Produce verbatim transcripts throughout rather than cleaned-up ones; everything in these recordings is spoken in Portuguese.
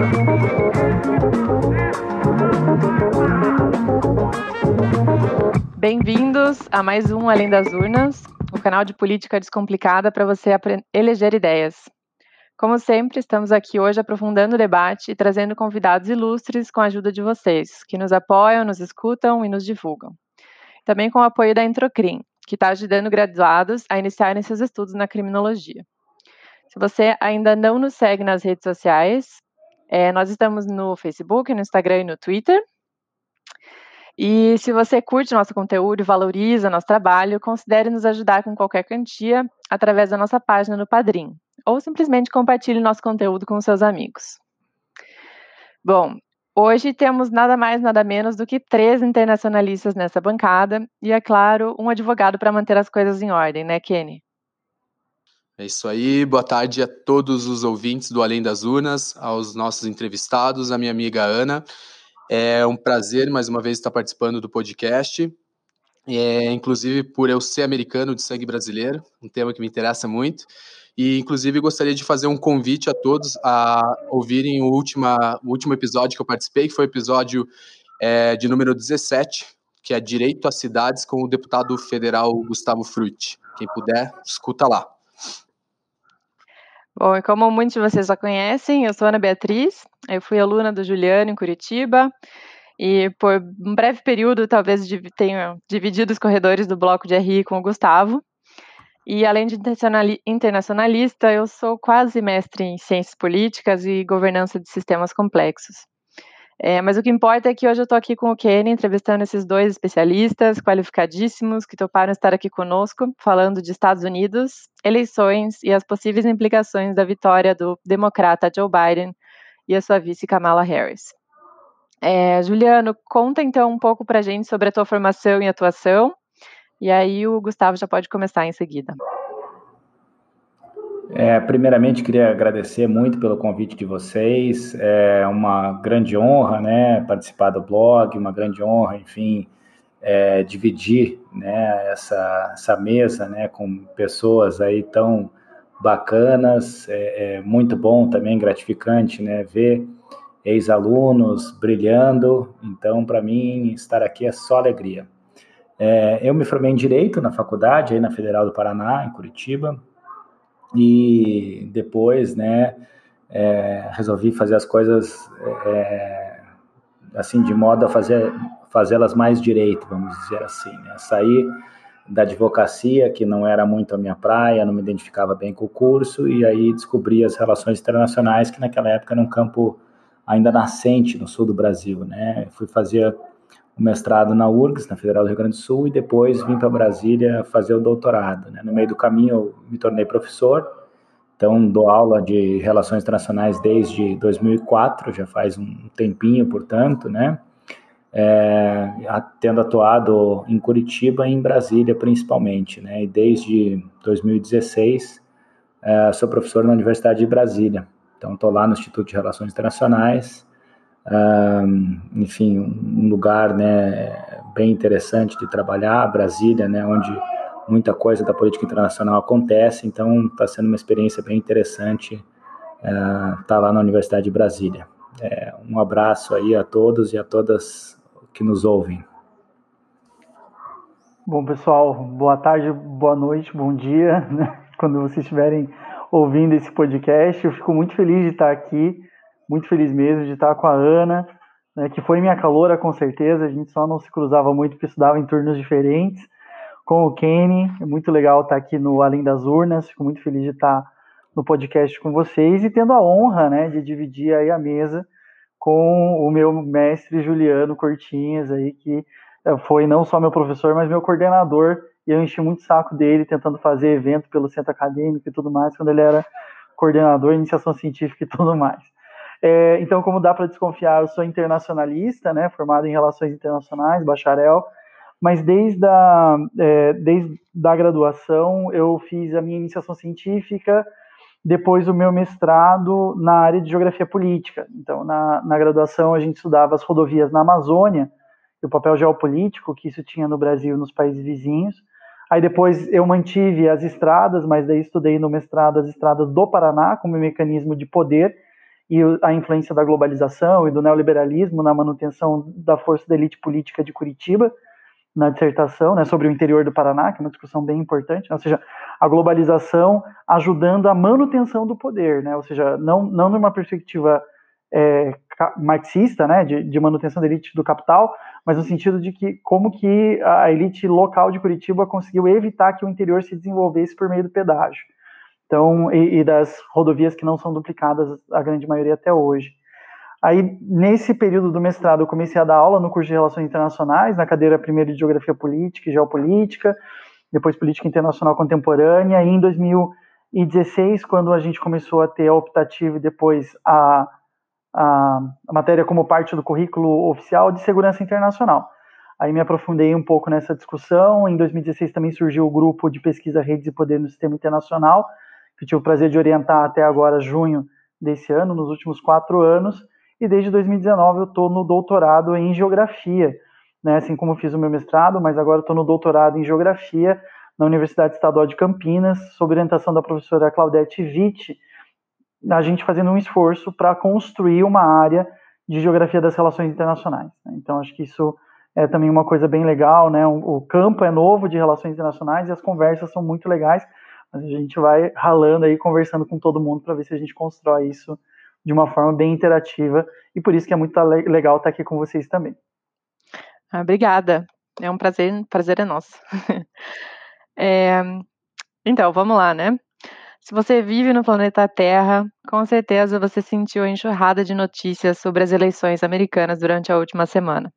Bem-vindos a mais um Além das Urnas, o canal de política descomplicada para você eleger ideias. Como sempre, estamos aqui hoje aprofundando o debate e trazendo convidados ilustres com a ajuda de vocês, que nos apoiam, nos escutam e nos divulgam. Também com o apoio da Introcrim, que está ajudando graduados a iniciarem seus estudos na criminologia. Se você ainda não nos segue nas redes sociais, é, nós estamos no Facebook, no Instagram e no Twitter. E se você curte nosso conteúdo e valoriza nosso trabalho, considere nos ajudar com qualquer quantia através da nossa página no Padrim, ou simplesmente compartilhe nosso conteúdo com seus amigos. Bom, hoje temos nada mais, nada menos do que três internacionalistas nessa bancada e, é claro, um advogado para manter as coisas em ordem, né, Kenny? É isso aí, boa tarde a todos os ouvintes do Além das Urnas, aos nossos entrevistados, a minha amiga Ana. É um prazer, mais uma vez, estar participando do podcast, é, inclusive por eu ser americano de sangue brasileiro, um tema que me interessa muito, e inclusive gostaria de fazer um convite a todos a ouvirem o, última, o último episódio que eu participei, que foi o episódio é, de número dezessete, que é Direito às Cidades, com o deputado federal Gustavo Frutti. Quem puder, escuta lá. Bom, e como muitos de vocês já conhecem, eu sou Ana Beatriz, eu fui aluna do Juliano em Curitiba, e por um breve período talvez tenha dividido os corredores do bloco de R I com o Gustavo, e além de internacionalista, eu sou quase mestre em ciências políticas e governança de sistemas complexos. É, mas o que importa é que hoje eu estou aqui com o Kenny, entrevistando esses dois especialistas qualificadíssimos que toparam estar aqui conosco, falando de Estados Unidos, eleições e as possíveis implicações da vitória do democrata Joe Biden e a sua vice Kamala Harris. É, Juliano, conta então um pouco para a gente sobre a tua formação e atuação, e aí o Gustavo já pode começar em seguida. É, primeiramente, queria agradecer muito pelo convite de vocês. É uma grande honra, né, participar do blog, uma grande honra, enfim, é, dividir, né, essa, essa mesa, né, com pessoas aí tão bacanas. É, é muito bom também, gratificante, né, ver ex-alunos brilhando. Então, para mim, estar aqui é só alegria. É, eu me formei em Direito na faculdade, aí na Federal do Paraná, em Curitiba. E depois, né, é, resolvi fazer as coisas é, assim, de modo a fazer, fazê-las mais direito, vamos dizer assim, né? Saí da advocacia, que não era muito a minha praia, não me identificava bem com o curso, e aí descobri as relações internacionais, que naquela época era um campo ainda nascente no sul do Brasil, né? Fui fazer o mestrado na U R G S, na Federal do Rio Grande do Sul, e depois vim para Brasília fazer o doutorado, né? No meio do caminho eu me tornei professor, então dou aula de relações internacionais desde dois mil e quatro, já faz um tempinho, portanto, né? É, tendo atuado em Curitiba e em Brasília principalmente, né? E desde dois mil e dezesseis é, sou professor na Universidade de Brasília, então estou lá no Instituto de Relações Internacionais. Um, enfim, um lugar, né, bem interessante de trabalhar, Brasília, né, onde muita coisa da política internacional acontece, então está sendo uma experiência bem interessante estar uh, tá lá na Universidade de Brasília. É, um abraço aí a todos e a todas que nos ouvem. Bom, pessoal, boa tarde, boa noite, bom dia, né? Quando vocês estiverem ouvindo esse podcast. Eu fico muito feliz de estar aqui, muito feliz mesmo de estar com a Ana, né, que foi minha caloura, com certeza. A gente só não se cruzava muito porque estudava em turnos diferentes. Com o Kenny, é muito legal estar aqui no Além das Urnas. Fico muito feliz de estar no podcast com vocês e tendo a honra, né, de dividir aí a mesa com o meu mestre Juliano Cortinhas, aí, que foi não só meu professor, mas meu coordenador, e eu enchi muito o saco dele tentando fazer evento pelo centro acadêmico e tudo mais, quando ele era coordenador, iniciação científica e tudo mais. É, então, como dá para desconfiar, eu sou internacionalista, né, formado em Relações Internacionais, bacharel, mas desde a, é, desde a graduação eu fiz a minha iniciação científica, depois o meu mestrado na área de Geografia Política. Então, na, na graduação a gente estudava as rodovias na Amazônia, e o papel geopolítico que isso tinha no Brasil e nos países vizinhos. Aí depois eu mantive as estradas, mas daí estudei no mestrado as estradas do Paraná como mecanismo de poder e a influência da globalização e do neoliberalismo na manutenção da força da elite política de Curitiba, na dissertação, né, sobre o interior do Paraná, que é uma discussão bem importante, né, ou seja, a globalização ajudando a manutenção do poder, né, ou seja, não, não numa perspectiva é, marxista, né, de, de manutenção da elite do capital, mas no sentido de que como que a elite local de Curitiba conseguiu evitar que o interior se desenvolvesse por meio do pedágio. Então, e, e das rodovias que não são duplicadas, a grande maioria até hoje. Aí, nesse período do mestrado, eu comecei a dar aula no curso de Relações Internacionais, na cadeira primeiro de Geografia Política e Geopolítica, depois Política Internacional Contemporânea, e em dois mil e dezesseis, quando a gente começou a ter a optativa e depois a, a, a matéria como parte do currículo oficial de Segurança Internacional. Aí me aprofundei um pouco nessa discussão. Em dois mil e dezesseis também surgiu o grupo de pesquisa Redes e Poder no Sistema Internacional, que eu tive o prazer de orientar até agora, junho desse ano, nos últimos quatro anos, e desde dois mil e dezenove eu estou no doutorado em Geografia, né, assim como fiz o meu mestrado, mas agora estou no doutorado em Geografia na Universidade Estadual de Campinas, sob orientação da professora Claudete Witt, a gente fazendo um esforço para construir uma área de Geografia das Relações Internacionais. Então, acho que isso é também uma coisa bem legal, né? O campo é novo de Relações Internacionais e as conversas são muito legais, mas a gente vai ralando aí, conversando com todo mundo para ver se a gente constrói isso de uma forma bem interativa, e por isso que é muito legal estar aqui com vocês também. Ah, obrigada, é um prazer, prazer é nosso. é, então, vamos lá, né? Se você vive no planeta Terra, com certeza você sentiu a enxurrada de notícias sobre as eleições americanas durante a última semana.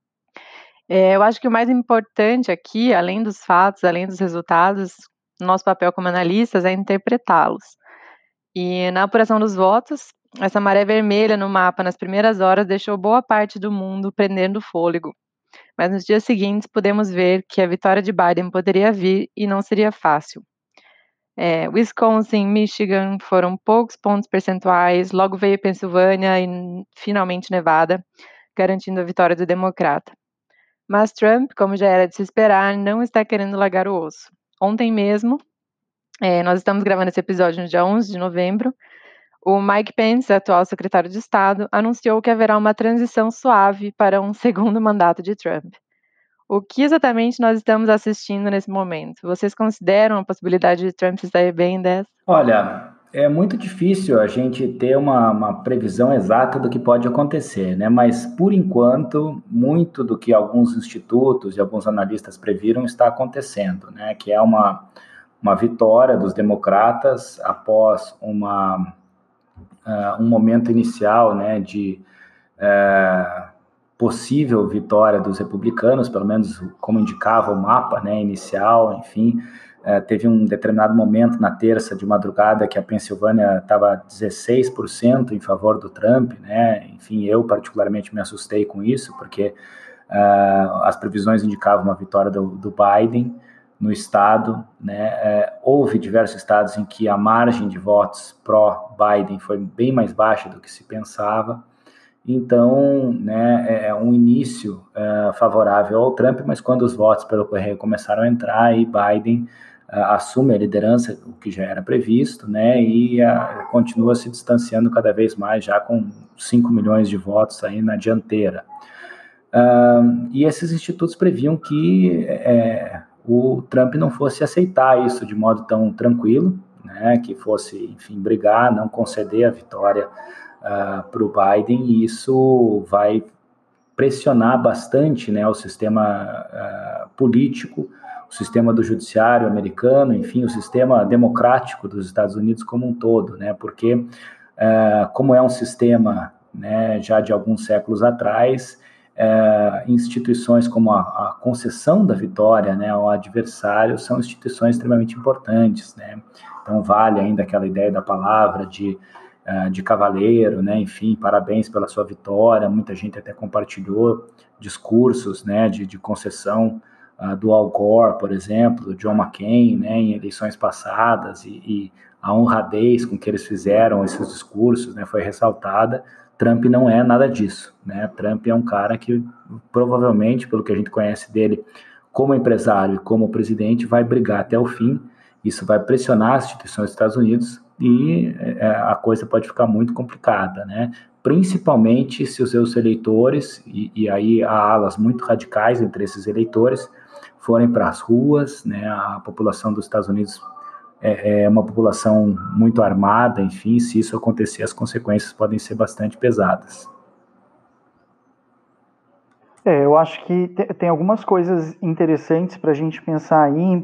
É, eu acho que o mais importante aqui, além dos fatos, além dos resultados, nosso papel como analistas é interpretá-los. E na apuração dos votos, essa maré vermelha no mapa nas primeiras horas deixou boa parte do mundo prendendo o fôlego. Mas nos dias seguintes podemos ver que a vitória de Biden poderia vir e não seria fácil. É, Wisconsin, Michigan foram poucos pontos percentuais, logo veio Pensilvânia e finalmente Nevada, garantindo a vitória do democrata. Mas Trump, como já era de se esperar, não está querendo largar o osso. Ontem mesmo, é, nós estamos gravando esse episódio no dia onze de novembro, o Mike Pence, atual secretário de Estado, anunciou que haverá uma transição suave para um segundo mandato de Trump. O que exatamente nós estamos assistindo nesse momento? Vocês consideram a possibilidade de Trump se sair bem dessa? Olha, é muito difícil a gente ter uma, uma previsão exata do que pode acontecer, né? Mas, por enquanto, muito do que alguns institutos e alguns analistas previram está acontecendo, né? Que é uma, uma vitória dos democratas após uma, uh, um momento inicial, né, de uh, possível vitória dos republicanos, pelo menos como indicava o mapa, né, inicial, enfim. Uh, teve um determinado momento na terça de madrugada que a Pensilvânia estava dezesseis por cento em favor do Trump, né? Enfim, eu particularmente me assustei com isso, porque uh, as previsões indicavam uma vitória do, do Biden no estado, né? Uh, houve diversos estados em que a margem de votos pró-Biden foi bem mais baixa do que se pensava. Então, né, é um início uh, favorável ao Trump, mas quando os votos pelo correio começaram a entrar, e Biden uh, assume a liderança, o que já era previsto, né, e uh, continua se distanciando cada vez mais, já com cinco milhões de votos aí na dianteira. Uh, e esses institutos previam que é, o Trump não fosse aceitar isso de modo tão tranquilo, né, que fosse, enfim, brigar, não conceder a vitória Uh, para o Biden, e isso vai pressionar bastante, né, o sistema uh, político, o sistema do judiciário americano, enfim, o sistema democrático dos Estados Unidos como um todo, né, porque uh, como é um sistema, né, já de alguns séculos atrás, uh, instituições como a, a concessão da vitória, né, ao adversário são instituições extremamente importantes, né, então vale ainda aquela ideia da palavra de de cavaleiro, né, enfim, parabéns pela sua vitória, muita gente até compartilhou discursos, né, de, de concessão uh, do Al Gore, por exemplo, do John McCain, né, em eleições passadas, e, e a honradez com que eles fizeram esses discursos, né, foi ressaltada. Trump não é nada disso, né, Trump é um cara que provavelmente, pelo que a gente conhece dele como empresário e como presidente, vai brigar até o fim. Isso vai pressionar as instituições dos Estados Unidos, e é, a coisa pode ficar muito complicada, né? Principalmente se os seus eleitores, e, e aí há alas muito radicais entre esses eleitores, forem para as ruas, né? A população dos Estados Unidos é, é uma população muito armada, enfim, se isso acontecer, as consequências podem ser bastante pesadas. É, eu acho que tem algumas coisas interessantes para a gente pensar aí,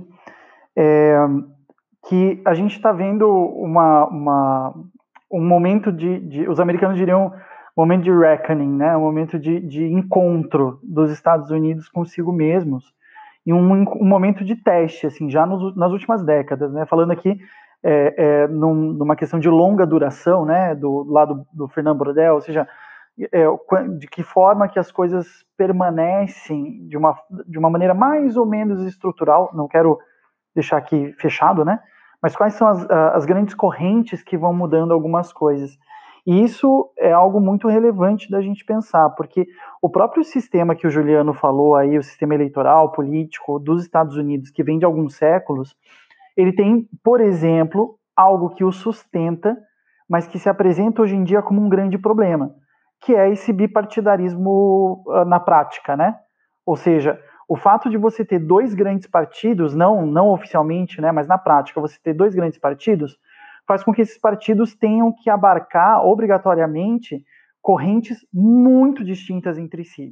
é, que a gente está vendo uma, uma, um momento de, de, os americanos diriam, um momento de reckoning, né, um momento de, de encontro dos Estados Unidos consigo mesmos, e um, um momento de teste, assim, já nos, nas últimas décadas, né, falando aqui é, é, num, numa questão de longa duração, né, do lado do Fernando Brodel, ou seja, é, de que forma que as coisas permanecem de uma, de uma maneira mais ou menos estrutural, não quero deixar aqui fechado, né, mas quais são as, as grandes correntes que vão mudando algumas coisas. E isso é algo muito relevante da gente pensar, porque o próprio sistema que o Juliano falou aí, o sistema eleitoral, político dos Estados Unidos, que vem de alguns séculos, ele tem, por exemplo, algo que o sustenta, mas que se apresenta hoje em dia como um grande problema, que é esse bipartidarismo uh, na prática, né? Ou seja, o fato de você ter dois grandes partidos, não, não oficialmente, né, mas na prática, você ter dois grandes partidos, faz com que esses partidos tenham que abarcar, obrigatoriamente, correntes muito distintas entre si.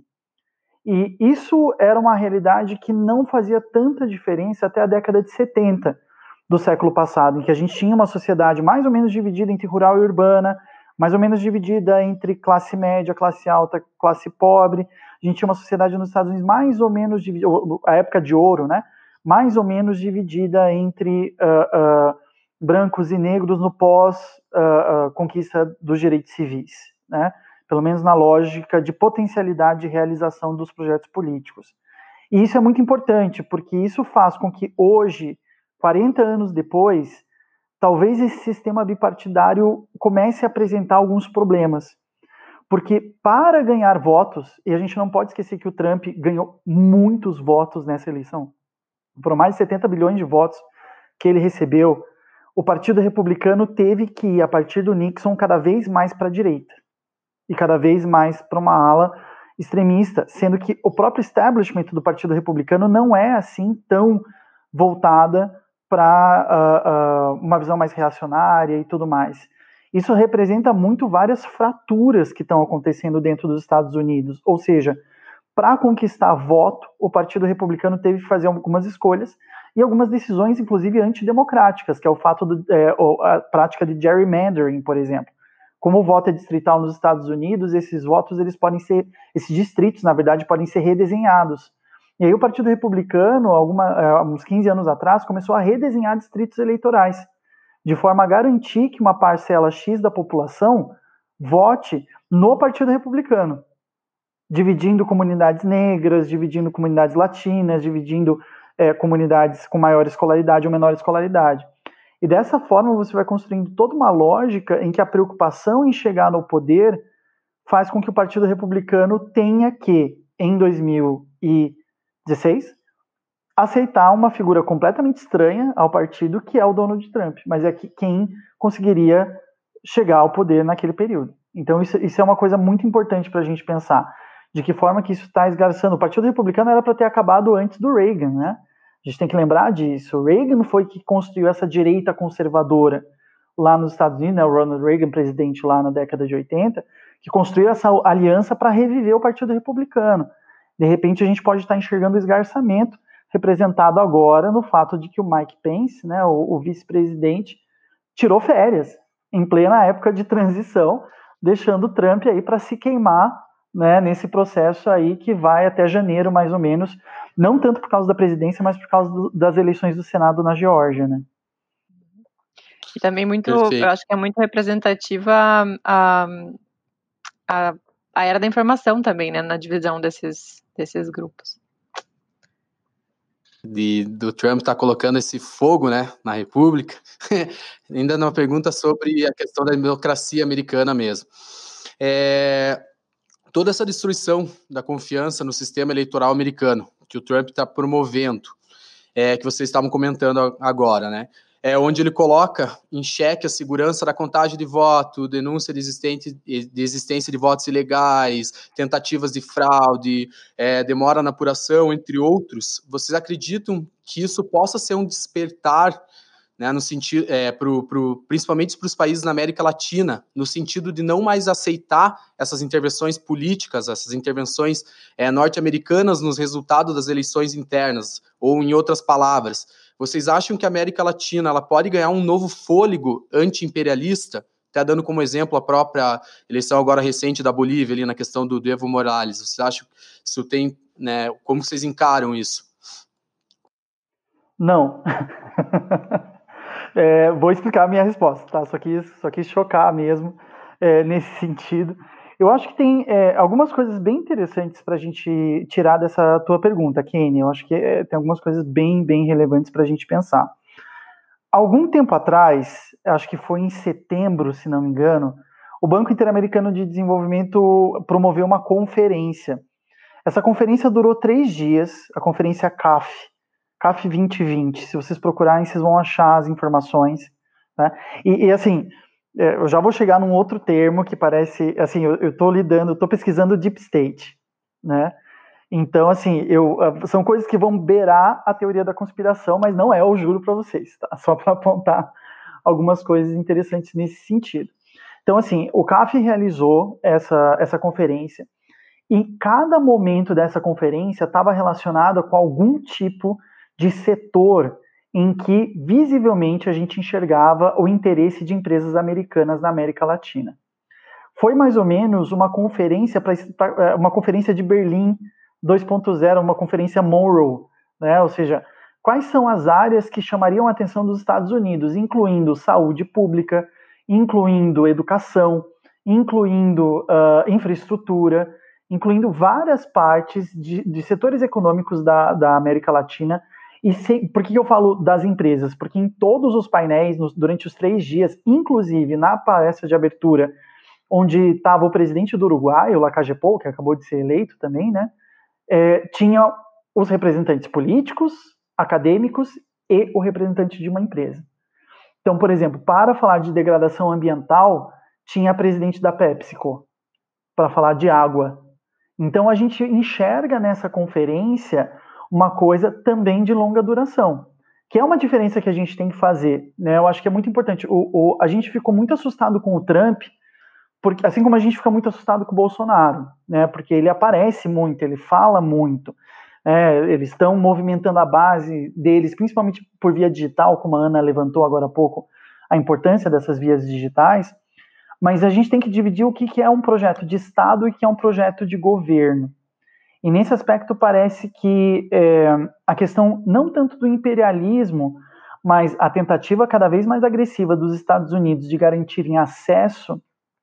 E isso era uma realidade que não fazia tanta diferença até a década de setenta do século passado, em que a gente tinha uma sociedade mais ou menos dividida entre rural e urbana, mais ou menos dividida entre classe média, classe alta, classe pobre. A gente tinha uma sociedade nos Estados Unidos mais ou menos dividida, a época de ouro, né? Mais ou menos dividida entre uh, uh, brancos e negros no pós-conquista uh, uh, dos direitos civis, né? Pelo menos na lógica de potencialidade de realização dos projetos políticos. E isso é muito importante, porque isso faz com que hoje, quarenta anos depois, talvez esse sistema bipartidário comece a apresentar alguns problemas. Porque para ganhar votos, e a gente não pode esquecer que o Trump ganhou muitos votos nessa eleição, foram mais de setenta bilhões de votos que ele recebeu, o Partido Republicano teve que ir, a partir do Nixon, cada vez mais para a direita, e cada vez mais para uma ala extremista, sendo que o próprio establishment do Partido Republicano não é assim tão voltada para uh, uh, uma visão mais reacionária e tudo mais. Isso representa muito várias fraturas que estão acontecendo dentro dos Estados Unidos, ou seja, para conquistar voto, o Partido Republicano teve que fazer algumas escolhas e algumas decisões, inclusive antidemocráticas, que é o fato de, é, a prática de gerrymandering, por exemplo. Como o voto é distrital nos Estados Unidos, esses votos, eles podem ser, esses distritos, na verdade, podem ser redesenhados. E aí o Partido Republicano, alguma, uns quinze anos atrás, começou a redesenhar distritos eleitorais, de forma a garantir que uma parcela X da população vote no Partido Republicano, dividindo comunidades negras, dividindo comunidades latinas, dividindo é, comunidades com maior escolaridade ou menor escolaridade. E dessa forma você vai construindo toda uma lógica em que a preocupação em chegar no poder faz com que o Partido Republicano tenha que, em dois mil e dezesseis, aceitar uma figura completamente estranha ao partido, que é o Donald Trump, mas é que quem conseguiria chegar ao poder naquele período. Então isso, isso é uma coisa muito importante para a gente pensar, de que forma que isso está esgarçando. O Partido Republicano era para ter acabado antes do Reagan, né? A gente tem que lembrar disso. O Reagan foi que construiu essa direita conservadora lá nos Estados Unidos, né? O Ronald Reagan, presidente lá na década de oitenta, que construiu essa aliança para reviver o Partido Republicano. De repente a gente pode estar enxergando o esgarçamento representado agora no fato de que o Mike Pence, né, o, o vice-presidente, tirou férias em plena época de transição, deixando o Trump aí para se queimar, né, nesse processo aí que vai até janeiro, mais ou menos, não tanto por causa da presidência, mas por causa do, das eleições do Senado na Geórgia, né? E também muito, Perfeito. Eu acho que é muito representativa a, a, a era da informação também, né, na divisão desses, desses grupos. De, do Trump tá colocando esse fogo, né, na República. Ainda numa pergunta sobre a questão da democracia americana mesmo. É, toda essa destruição da confiança no sistema eleitoral americano que o Trump está promovendo, é, que vocês estavam comentando agora, né? é, onde ele coloca em xeque a segurança da contagem de voto, denúncia de, existente, de existência de votos ilegais, tentativas de fraude, é, demora na apuração, entre outros. Vocês acreditam que isso possa ser um despertar, né, no sentido, é, pro, pro, principalmente para os países na América Latina, no sentido de não mais aceitar essas intervenções políticas, essas intervenções é, norte-americanas nos resultados das eleições internas, ou em outras palavras, vocês acham que a América Latina ela pode ganhar um novo fôlego anti-imperialista? Até dando como exemplo a própria eleição agora recente da Bolívia, ali na questão do, do Evo Morales. Vocês acham que isso tem, né, como vocês encaram isso? Não. É, vou explicar a minha resposta, tá? Só quis, só quis chocar mesmo é, nesse sentido. Eu acho que tem é, algumas coisas bem interessantes para a gente tirar dessa tua pergunta, Kenny. Eu acho que é, tem algumas coisas bem, bem relevantes para a gente pensar. Algum tempo atrás, acho que foi em setembro, se não me engano, o Banco Interamericano de Desenvolvimento promoveu uma conferência. Essa conferência durou três dias, a conferência C A F, C A F vinte vinte, se vocês procurarem, vocês vão achar as informações, né? E, e assim, eu já vou chegar num outro termo que parece, assim, eu estou lidando, estou pesquisando Deep State, né? Então, assim, eu, são coisas que vão beirar a teoria da conspiração, mas não é, eu juro para vocês, tá? Só para apontar algumas coisas interessantes nesse sentido. Então, assim, o C A F realizou essa, essa conferência, e cada momento dessa conferência estava relacionado com algum tipo de setor em que visivelmente a gente enxergava o interesse de empresas americanas na América Latina. Foi mais ou menos uma conferência para uma conferência de Berlim dois ponto zero, uma conferência Monroe, né? Ou seja, quais são as áreas que chamariam a atenção dos Estados Unidos, incluindo saúde pública, incluindo educação, incluindo uh, infraestrutura, incluindo várias partes de, de setores econômicos da, da América Latina. E se, por que eu falo das empresas? Porque em todos os painéis, nos, durante os três dias, inclusive na palestra de abertura, onde estava o presidente do Uruguai, o Lacalle Pou, que acabou de ser eleito também, né? É, tinha os representantes políticos, acadêmicos e o representante de uma empresa. Então, por exemplo, para falar de degradação ambiental, tinha a presidente da PepsiCo, para falar de água. Então, a gente enxerga nessa conferência uma coisa também de longa duração, que é uma diferença que a gente tem que fazer, né? Eu acho que é muito importante. O, o, a gente ficou muito assustado com o Trump, porque, assim como a gente fica muito assustado com o Bolsonaro, né? Porque ele aparece muito, ele fala muito, né? Eles estão movimentando a base deles, principalmente por via digital, como a Ana levantou agora há pouco, a importância dessas vias digitais, mas a gente tem que dividir o que é um projeto de Estado e o que é um projeto de governo. E nesse aspecto parece que é, a questão não tanto do imperialismo, mas a tentativa cada vez mais agressiva dos Estados Unidos de garantirem acesso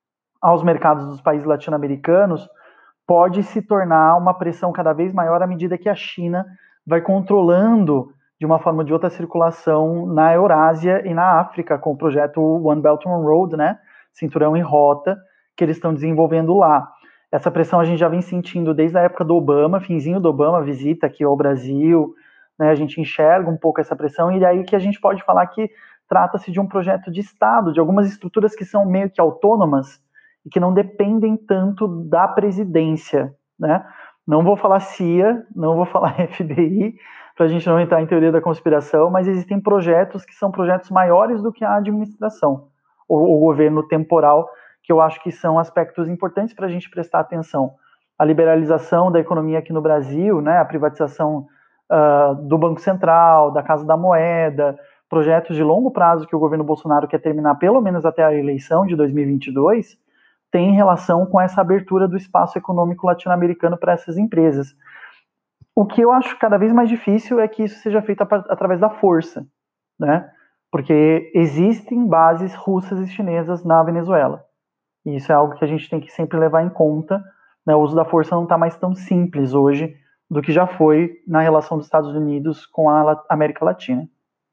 aos mercados dos países latino-americanos pode se tornar uma pressão cada vez maior à medida que a China vai controlando de uma forma ou de outra a circulação na Eurásia e na África, com o projeto One Belt One Road, né, Cinturão e Rota, que eles estão desenvolvendo lá. Essa pressão a gente já vem sentindo desde a época do Obama, finzinho do Obama, visita aqui ao Brasil, né, a gente enxerga um pouco essa pressão, e daí que a gente pode falar que trata-se de um projeto de Estado, de algumas estruturas que são meio que autônomas e que não dependem tanto da presidência, né? Não vou falar C I A, não vou falar F B I, para a gente não entrar em teoria da conspiração, mas existem projetos que são projetos maiores do que a administração, ou o governo temporal, que eu acho que são aspectos importantes para a gente prestar atenção. A liberalização da economia aqui no Brasil, né, a privatização uh, do Banco Central, da Casa da Moeda, projetos de longo prazo que o governo Bolsonaro quer terminar pelo menos até a eleição de dois mil e vinte e dois, tem relação com essa abertura do espaço econômico latino-americano para essas empresas. O que eu acho cada vez mais difícil é que isso seja feito através da força, né? Porque existem bases russas e chinesas na Venezuela. E isso é algo que a gente tem que sempre levar em conta, né? O uso da força não está mais tão simples hoje do que já foi na relação dos Estados Unidos com a América Latina.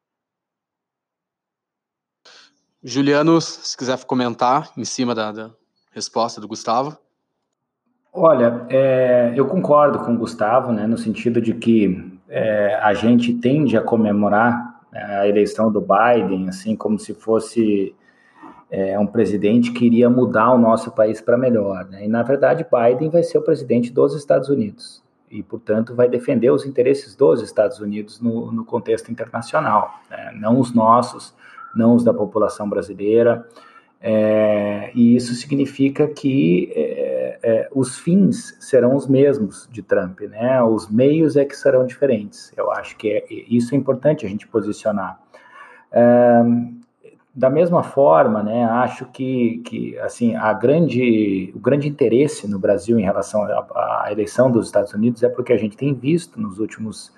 Juliano, se quiser comentar em cima da, da resposta do Gustavo. Olha, é, eu concordo com o Gustavo, né, no sentido de que é, a gente tende a comemorar A eleição do Biden, assim, como se fosse é, um presidente que iria mudar o nosso país para melhor, né? E, na verdade, Biden vai ser o presidente dos Estados Unidos e, portanto, vai defender os interesses dos Estados Unidos no, no contexto internacional, né? Não os nossos, não os da população brasileira. É, e isso significa que é, é, os fins serão os mesmos de Trump, né? Os meios é que serão diferentes. Eu acho que é, isso é importante a gente posicionar. É, da mesma forma, né, acho que, que assim, a grande, o grande interesse no Brasil em relação à, à eleição dos Estados Unidos é porque a gente tem visto nos últimos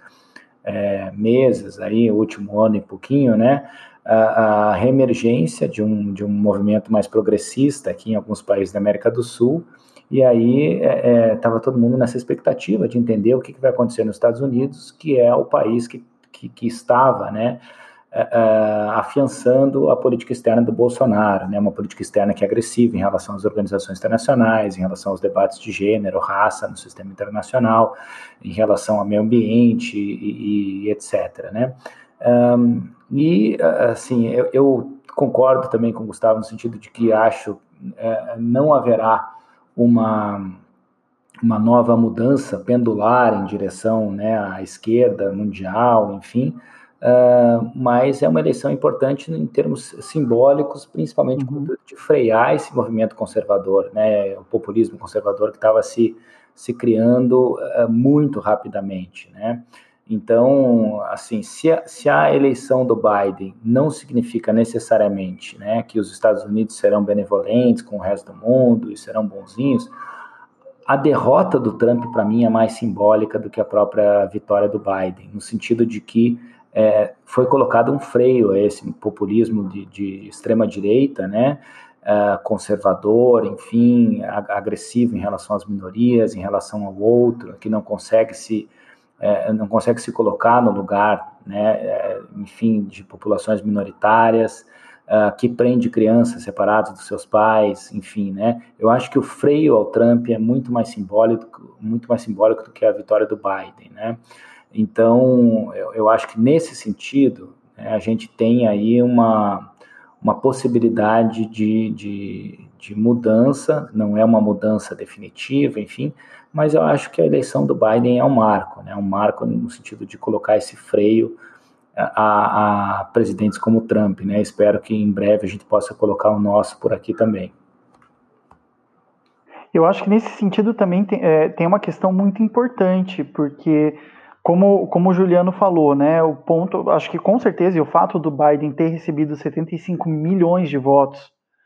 é, meses, aí, o último ano e pouquinho, né, a, a reemergência de um, de um movimento mais progressista aqui em alguns países da América do Sul, e aí estava é, todo mundo nessa expectativa de entender o que, que vai acontecer nos Estados Unidos, que é o país que, que, que estava, né, Uh, afiançando a política externa do Bolsonaro, né, uma política externa que é agressiva em relação às organizações internacionais, em relação aos debates de gênero, raça no sistema internacional, em relação ao meio ambiente e, e etcétera, né? Um, e, assim, eu, eu concordo também com o Gustavo no sentido de que acho uh, não haverá uma... uma nova mudança pendular em direção, né, à esquerda mundial, enfim, uh, mas é uma eleição importante em termos simbólicos, principalmente uhum. de frear esse movimento conservador, né, o populismo conservador que estava se, se criando uh, muito rapidamente, né. Então, assim, se a, se a eleição do Biden não significa necessariamente, né, que os Estados Unidos serão benevolentes com o resto do mundo e serão bonzinhos, a derrota do Trump, para mim, é mais simbólica do que a própria vitória do Biden, no sentido de que é, foi colocado um freio a esse populismo de, de extrema-direita, né, uh, conservador, enfim, agressivo em relação às minorias, em relação ao outro, que não consegue se, é, não consegue se colocar no lugar, né, é, enfim, de populações minoritárias, Uh, que prende crianças separadas dos seus pais, enfim, né? Eu acho que o freio ao Trump é muito mais simbólico, muito mais simbólico do que a vitória do Biden, né? Então, eu, eu acho que nesse sentido, né, a gente tem aí uma, uma possibilidade de, de, de mudança, não é uma mudança definitiva, enfim, mas eu acho que a eleição do Biden é um marco, né? Um marco no sentido de colocar esse freio A, a presidentes como Trump, né? Espero que em breve a gente possa colocar o nosso por aqui também. Eu acho que nesse sentido também tem, é, tem uma questão muito importante, porque como, como o Juliano falou, né? O ponto, acho que com certeza, e o fato do Biden ter recebido setenta e cinco milhões de votos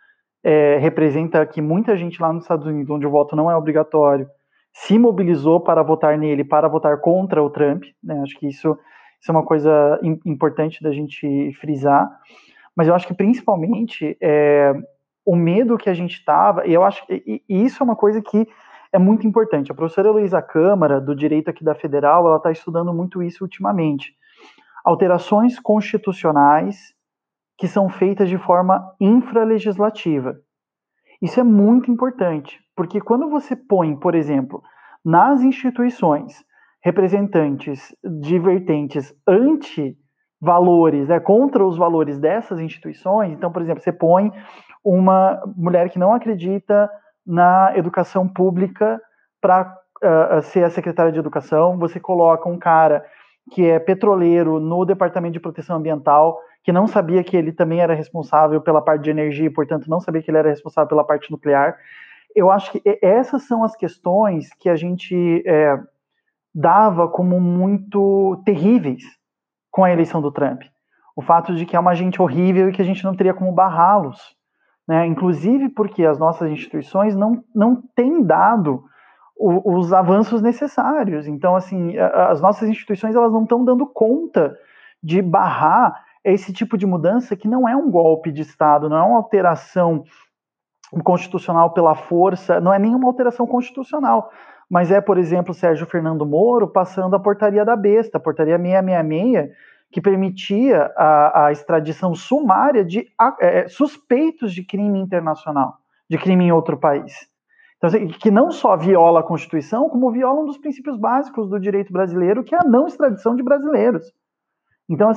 é, representa que muita gente lá nos Estados Unidos, onde o voto não é obrigatório, se mobilizou para votar nele, para votar contra o Trump, né? Acho que isso Isso é uma coisa importante da gente frisar, mas eu acho que principalmente é, o medo que a gente estava, e eu acho que isso é uma coisa que é muito importante. A professora Heloísa Câmara, do Direito aqui da Federal, ela está estudando muito isso ultimamente. Alterações constitucionais que são feitas de forma infralegislativa. Isso é muito importante, porque quando você põe, por exemplo, nas instituições representantes de vertentes anti-valores, né, contra os valores dessas instituições, então, por exemplo, você põe uma mulher que não acredita na educação pública para uh, ser a secretária de educação, você coloca um cara que é petroleiro no Departamento de Proteção Ambiental, que não sabia que ele também era responsável pela parte de energia, e, portanto, não sabia que ele era responsável pela parte nuclear. Eu acho que essas são as questões que a gente é, dava como muito terríveis com a eleição do Trump. O fato de que é uma gente horrível e que a gente não teria como barrá-los, né? Inclusive porque as nossas instituições não, não têm dado o, os avanços necessários. Então, assim, as nossas instituições elas não estão dando conta de barrar esse tipo de mudança que não é um golpe de Estado, não é uma alteração constitucional pela força, não é nenhuma alteração constitucional, mas é, por exemplo, Sérgio Fernando Moro passando a portaria da besta, a portaria seiscentos e sessenta e seis, que permitia a, a extradição sumária de é, suspeitos de crime internacional, de crime em outro país. Então, assim, que não só viola a Constituição, como viola um dos princípios básicos do direito brasileiro, que é a não extradição de brasileiros. Então, assim,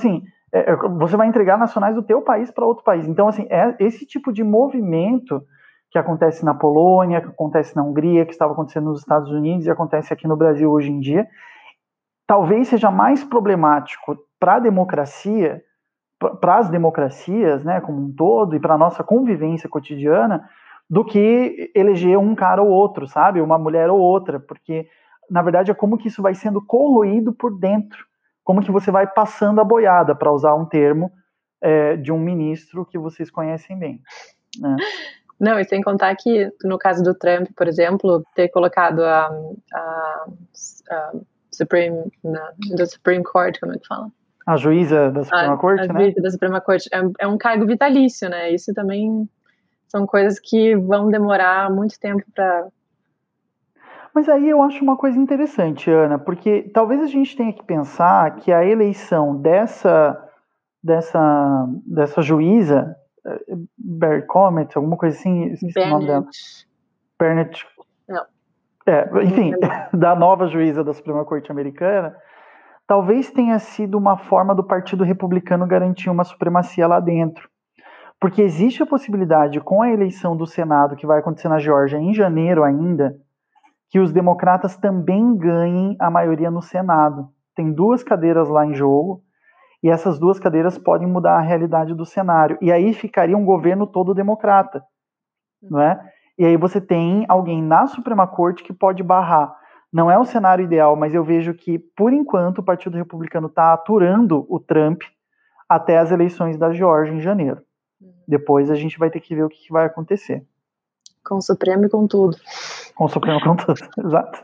é, você vai entregar nacionais do teu país para outro país. Então, assim, é esse tipo de movimento que acontece na Polônia, que acontece na Hungria, que estava acontecendo nos Estados Unidos e acontece aqui no Brasil hoje em dia, talvez seja mais problemático para a democracia, para as democracias, né, como um todo, e para a nossa convivência cotidiana, do que eleger um cara ou outro, sabe? Uma mulher ou outra, porque, na verdade, é como que isso vai sendo corroído por dentro, como que você vai passando a boiada, para usar um termo é, de um ministro que vocês conhecem bem, né? Não, e sem contar que, no caso do Trump, por exemplo, ter colocado a, a, a Supreme, na, do Supreme Court, como é que fala? A juíza da Suprema a, Corte, a né? A juíza da Suprema Corte. É, é um cargo vitalício, né? Isso também são coisas que vão demorar muito tempo para... Mas aí eu acho uma coisa interessante, Ana, porque talvez a gente tenha que pensar que a eleição dessa, dessa, dessa juíza, Barry Comet, alguma coisa assim, esqueci o nome dela. Bennett. Não. É, enfim, da nova juíza da Suprema Corte Americana, talvez tenha sido uma forma do Partido Republicano garantir uma supremacia lá dentro. Porque existe a possibilidade, com a eleição do Senado, que vai acontecer na Geórgia em janeiro ainda, que os democratas também ganhem a maioria no Senado. Tem duas cadeiras lá em jogo, e essas duas cadeiras podem mudar a realidade do cenário. E aí ficaria um governo todo democrata, não é? E aí você tem alguém na Suprema Corte que pode barrar. Não é o cenário ideal, mas eu vejo que, por enquanto, o Partido Republicano está aturando o Trump até as eleições da Geórgia em janeiro. Depois a gente vai ter que ver o que, que vai acontecer. Com o Supremo e com tudo. Com o Supremo e com tudo, exato.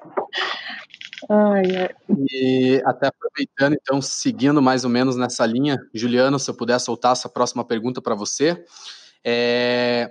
Ai, ai. E até aproveitando, então, seguindo mais ou menos nessa linha, Juliano, se eu puder soltar essa próxima pergunta para você. É...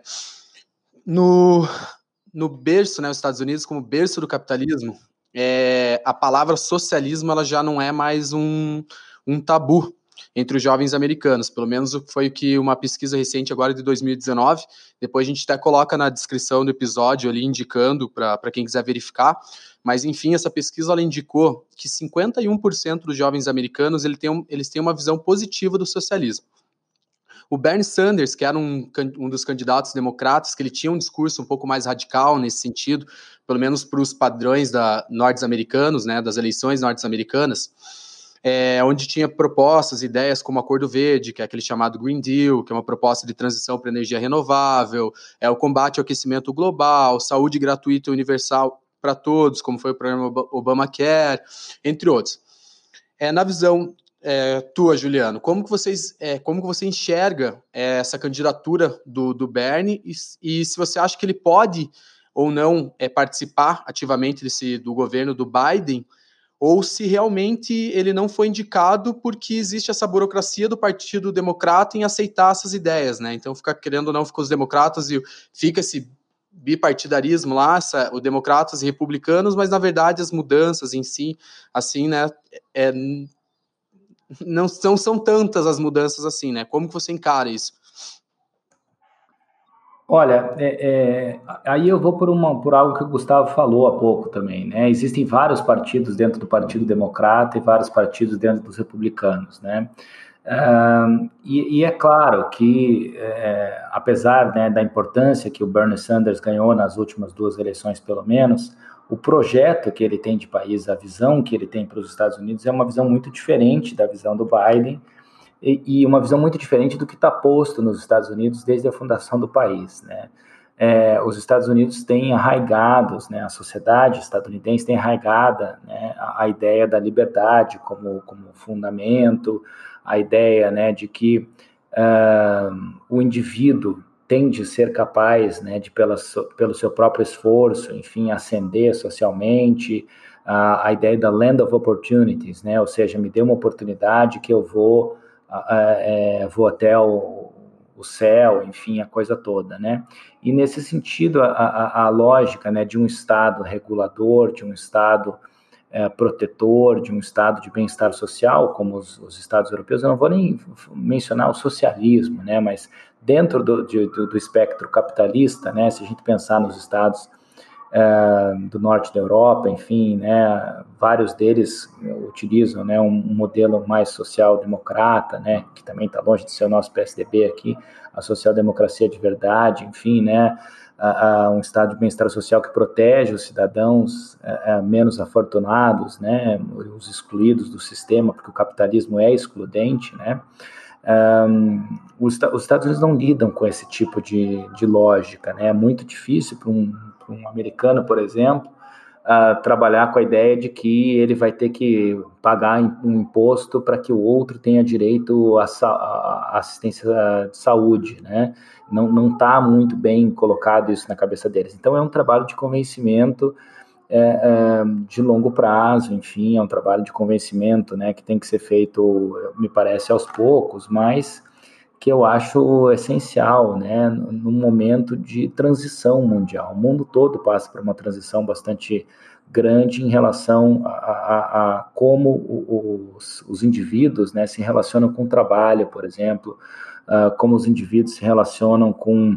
No, no berço, né, os Estados Unidos como berço do capitalismo, é, a palavra socialismo ela já não é mais um, um tabu entre os jovens americanos, pelo menos foi o que uma pesquisa recente agora de dois mil e dezenove, depois a gente até coloca na descrição do episódio ali indicando para quem quiser verificar, mas enfim, essa pesquisa ela indicou que cinquenta e um por cento dos jovens americanos ele tem um, eles têm uma visão positiva do socialismo. O Bernie Sanders, que era um, um dos candidatos democratas, que ele tinha um discurso um pouco mais radical nesse sentido, pelo menos para os padrões da, norte-americanos, né, das eleições norte-americanas, é, onde tinha propostas, ideias como o Acordo Verde, que é aquele chamado Green Deal, que é uma proposta de transição para energia renovável, é o combate ao aquecimento global, saúde gratuita e universal para todos, como foi o programa Obamacare, entre outros. É, na visão é, tua, Juliano, como que, vocês, é, como que você enxerga é, essa candidatura do, do Bernie e, e se você acha que ele pode ou não é, participar ativamente desse, do governo do Biden, ou se realmente ele não foi indicado porque existe essa burocracia do Partido Democrata em aceitar essas ideias, né? Então, fica querendo ou não, fica os democratas e fica esse bipartidarismo lá, essa, o democratas e republicanos, mas, na verdade, as mudanças em si, assim, né, é, não são, são tantas as mudanças assim, né? Como que você encara isso? Olha, é, é, aí eu vou por, uma, por algo que o Gustavo falou há pouco também, né? Existem vários partidos dentro do Partido Democrata e vários partidos dentro dos republicanos, né? Uh, e, e é claro que, é, apesar, né, da importância que o Bernie Sanders ganhou nas últimas duas eleições, pelo menos, o projeto que ele tem de país, a visão que ele tem para os Estados Unidos é uma visão muito diferente da visão do Biden, e uma visão muito diferente do que está posto nos Estados Unidos desde a fundação do país, né? É, os Estados Unidos têm arraigados, né, a sociedade estadunidense tem arraigada, né, a, a ideia da liberdade como, como fundamento, a ideia, né, de que uh, o indivíduo tem de ser capaz, né, de pela, pelo seu próprio esforço, enfim, ascender socialmente, uh, a ideia da land of opportunities, né, ou seja, me dê uma oportunidade que eu vou É, vou até o, o céu, enfim, a coisa toda, né? E nesse sentido, a, a, a lógica, né, de um Estado regulador, de um Estado é, protetor, de um Estado de bem-estar social, como os, os Estados europeus, eu não vou nem mencionar o socialismo, né? Mas dentro do, de, do, do espectro capitalista, né, se a gente pensar nos Estados é, do norte da Europa, enfim, né, vários deles utilizam, né, um, um modelo mais social-democrata, né, que também está longe de ser o nosso P S D B aqui, a social-democracia de verdade, enfim, né, a, a um estado de bem-estar social que protege os cidadãos a, a menos afortunados, né, os excluídos do sistema, porque o capitalismo é excludente, né. Um, os, os Estados Unidos não lidam com esse tipo de, de lógica, né? É muito difícil para um, para um americano, por exemplo, uh, trabalhar com a ideia de que ele vai ter que pagar um imposto para que o outro tenha direito à, à assistência de saúde, né? Não não está muito bem colocado isso na cabeça deles. Então é um trabalho de convencimento É, é, de longo prazo, enfim, é um trabalho de convencimento, né, que tem que ser feito, me parece, aos poucos, mas que eu acho essencial, né, num momento de transição mundial. O mundo todo passa por uma transição bastante grande em relação a, a, a como os, os indivíduos, né, se relacionam com o trabalho, por exemplo, uh, como os indivíduos se relacionam com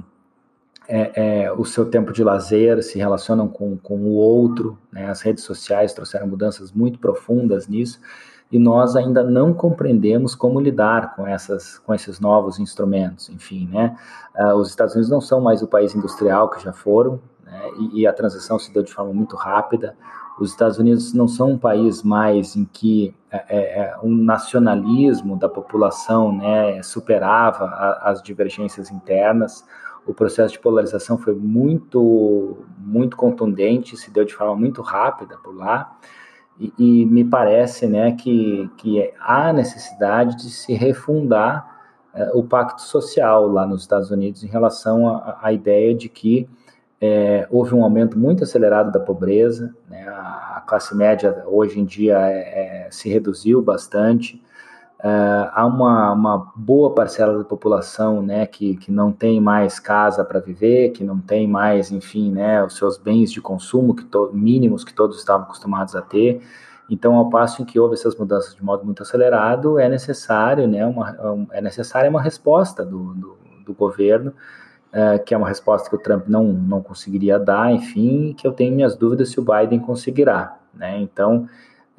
É, é, o seu tempo de lazer, se relacionam com, com o outro, né? As redes sociais trouxeram mudanças muito profundas nisso, e nós ainda não compreendemos como lidar com, essas, com esses novos instrumentos, enfim, né? Uh, os Estados Unidos não são mais o país industrial que já foram, né? e, e a transição se deu de forma muito rápida. Os Estados Unidos não são um país mais em que é, é, um nacionalismo da população, né, superava a, as divergências internas. O processo de polarização foi muito, muito contundente, se deu de forma muito rápida por lá, e, e me parece, né, que, que há necessidade de se refundar é, o pacto social lá nos Estados Unidos em relação à ideia de que é, houve um aumento muito acelerado da pobreza, né, a classe média hoje em dia é, é, se reduziu bastante. Uh, há uma, uma boa parcela da população, né, que, que não tem mais casa para viver, que não tem mais, enfim, né, os seus bens de consumo que to, mínimos que todos estavam acostumados a ter. Então, ao passo em que houve essas mudanças de modo muito acelerado, é necessário, né, uma, é necessária uma resposta do, do, do governo, uh, que é uma resposta que o Trump não, não conseguiria dar, enfim, que eu tenho minhas dúvidas se o Biden conseguirá, né. Então,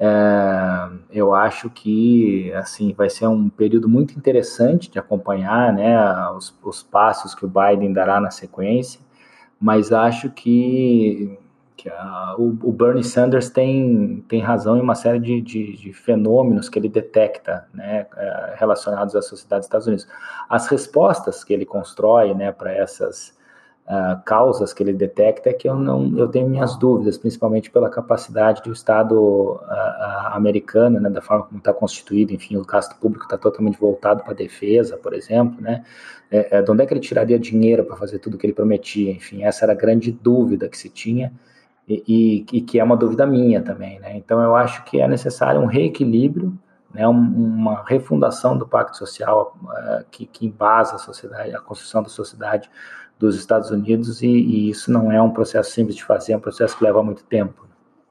É, eu acho que assim vai ser um período muito interessante de acompanhar, né, os, os passos que o Biden dará na sequência, mas acho que, que a, o, o Bernie Sanders tem, tem razão em uma série de, de, de fenômenos que ele detecta, né, relacionados à sociedade dos Estados Unidos. As respostas que ele constrói, né, para essas Uh, causas que ele detecta é que eu não eu tenho minhas dúvidas, principalmente pela capacidade do Estado uh, uh, americano, né, da forma como está constituído, enfim, o gasto público está totalmente voltado para a defesa, por exemplo, né, é, é, de onde é que ele tiraria dinheiro para fazer tudo o que ele prometia, enfim, essa era a grande dúvida que se tinha e, e, e que é uma dúvida minha também, né, então eu acho que é necessário um reequilíbrio, né, um, uma refundação do pacto social uh, que, que embasa a sociedade, a construção da sociedade dos Estados Unidos, e, e isso não é um processo simples de fazer, é um processo que leva muito tempo.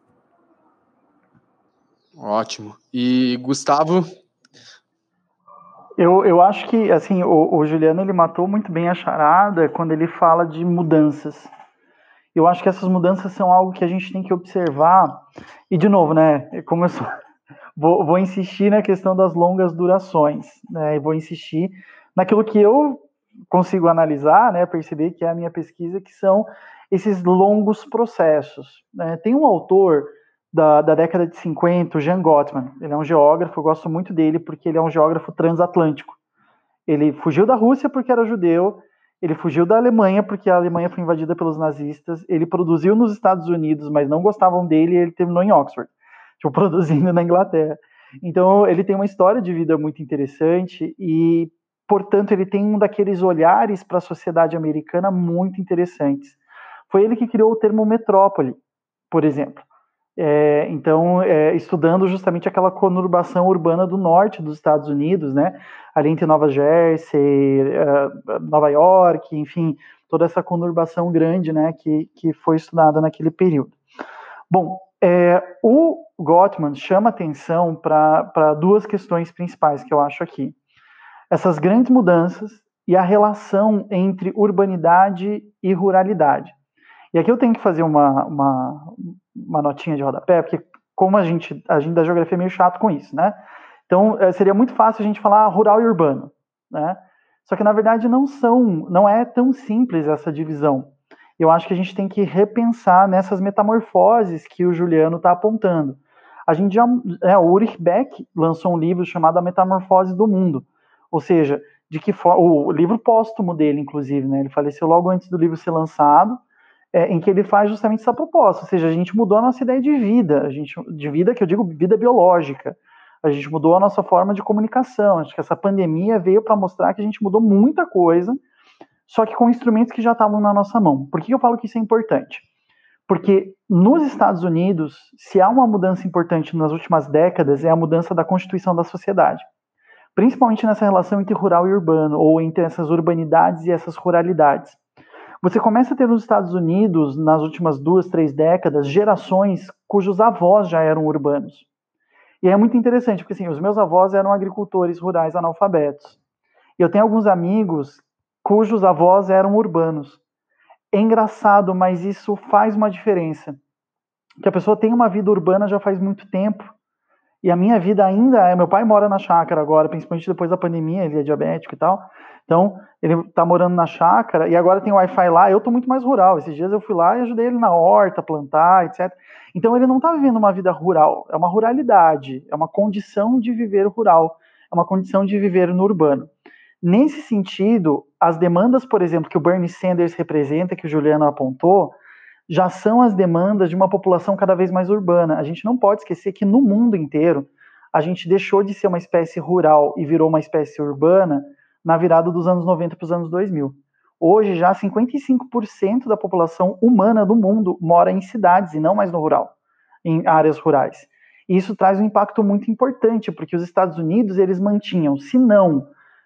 Ótimo. E Gustavo? Eu, eu acho que, assim, o, o Juliano, ele matou muito bem a charada quando ele fala de mudanças. Eu acho que essas mudanças são algo que a gente tem que observar, e de novo, né, como eu sou, vou, vou insistir na questão das longas durações, né, e vou insistir naquilo que eu consigo analisar, né, perceber que é a minha pesquisa, que são esses longos processos, né. Tem um autor da, da década de cinquenta, o Jean Gottman, ele é um geógrafo, eu gosto muito dele porque ele é um geógrafo transatlântico. Ele fugiu da Rússia porque era judeu, ele fugiu da Alemanha porque a Alemanha foi invadida pelos nazistas, ele produziu nos Estados Unidos, mas não gostavam dele, e ele terminou em Oxford, tipo, produzindo na Inglaterra. Então, ele tem uma história de vida muito interessante e, portanto, ele tem um daqueles olhares para a sociedade americana muito interessantes. Foi ele que criou o termo metrópole, por exemplo. É, então, é, estudando justamente aquela conurbação urbana do norte dos Estados Unidos, né, ali entre Nova Jersey, uh, Nova York, enfim, toda essa conurbação grande, né, que, que foi estudada naquele período. Bom, é, o Gottman chama atenção para duas questões principais que eu acho aqui. Essas grandes mudanças e a relação entre urbanidade e ruralidade. E E aqui eu tenho que fazer uma, uma, uma notinha de rodapé, porque como a gente, a gente da geografia é meio chato com isso, né? Então, seria muito fácil a gente falar rural e urbano, né? Só que, na verdade, não são, não é tão simples essa divisão. Eu acho que a gente tem que repensar nessas metamorfoses que o Juliano está apontando. A gente já, é, o Ulrich Beck lançou um livro chamado A Metamorfose do Mundo, ou seja, de que for, o livro póstumo dele, inclusive, né? Ele faleceu logo antes do livro ser lançado, é, em que ele faz justamente essa proposta, ou seja, a gente mudou a nossa ideia de vida, a gente, de vida que eu digo vida biológica, a gente mudou a nossa forma de comunicação. Acho que essa pandemia veio para mostrar que a gente mudou muita coisa, só que com instrumentos que já estavam na nossa mão. Por que eu falo que isso é importante? Porque nos Estados Unidos, se há uma mudança importante nas últimas décadas, é a mudança da constituição da sociedade. Principalmente nessa relação entre rural e urbano, ou entre essas urbanidades e essas ruralidades. Você começa a ter nos Estados Unidos, nas últimas duas, três décadas, gerações cujos avós já eram urbanos. E é muito interessante, porque assim, os meus avós eram agricultores rurais analfabetos. E eu tenho alguns amigos cujos avós eram urbanos. É engraçado, mas isso faz uma diferença. Porque a pessoa tem uma vida urbana já faz muito tempo. E a minha vida ainda é... Meu pai mora na chácara agora, principalmente depois da pandemia, ele é diabético e tal. Então, ele tá morando na chácara, e agora tem Wi-Fi lá, eu tô muito mais rural. Esses dias eu fui lá e ajudei ele na horta, plantar, etcétera. Então, ele não tá vivendo uma vida rural, é uma ruralidade, é uma condição de viver rural, é uma condição de viver no urbano. Nesse sentido, as demandas, por exemplo, que o Bernie Sanders representa, que o Juliano apontou, já são as demandas de uma população cada vez mais urbana. A gente não pode esquecer que no mundo inteiro, a gente deixou de ser uma espécie rural e virou uma espécie urbana na virada dos anos noventa para os anos dois mil. Hoje, já cinquenta e cinco por cento da população humana do mundo mora em cidades e não mais no rural, em áreas rurais. E isso traz um impacto muito importante, porque os Estados Unidos, eles mantinham, se não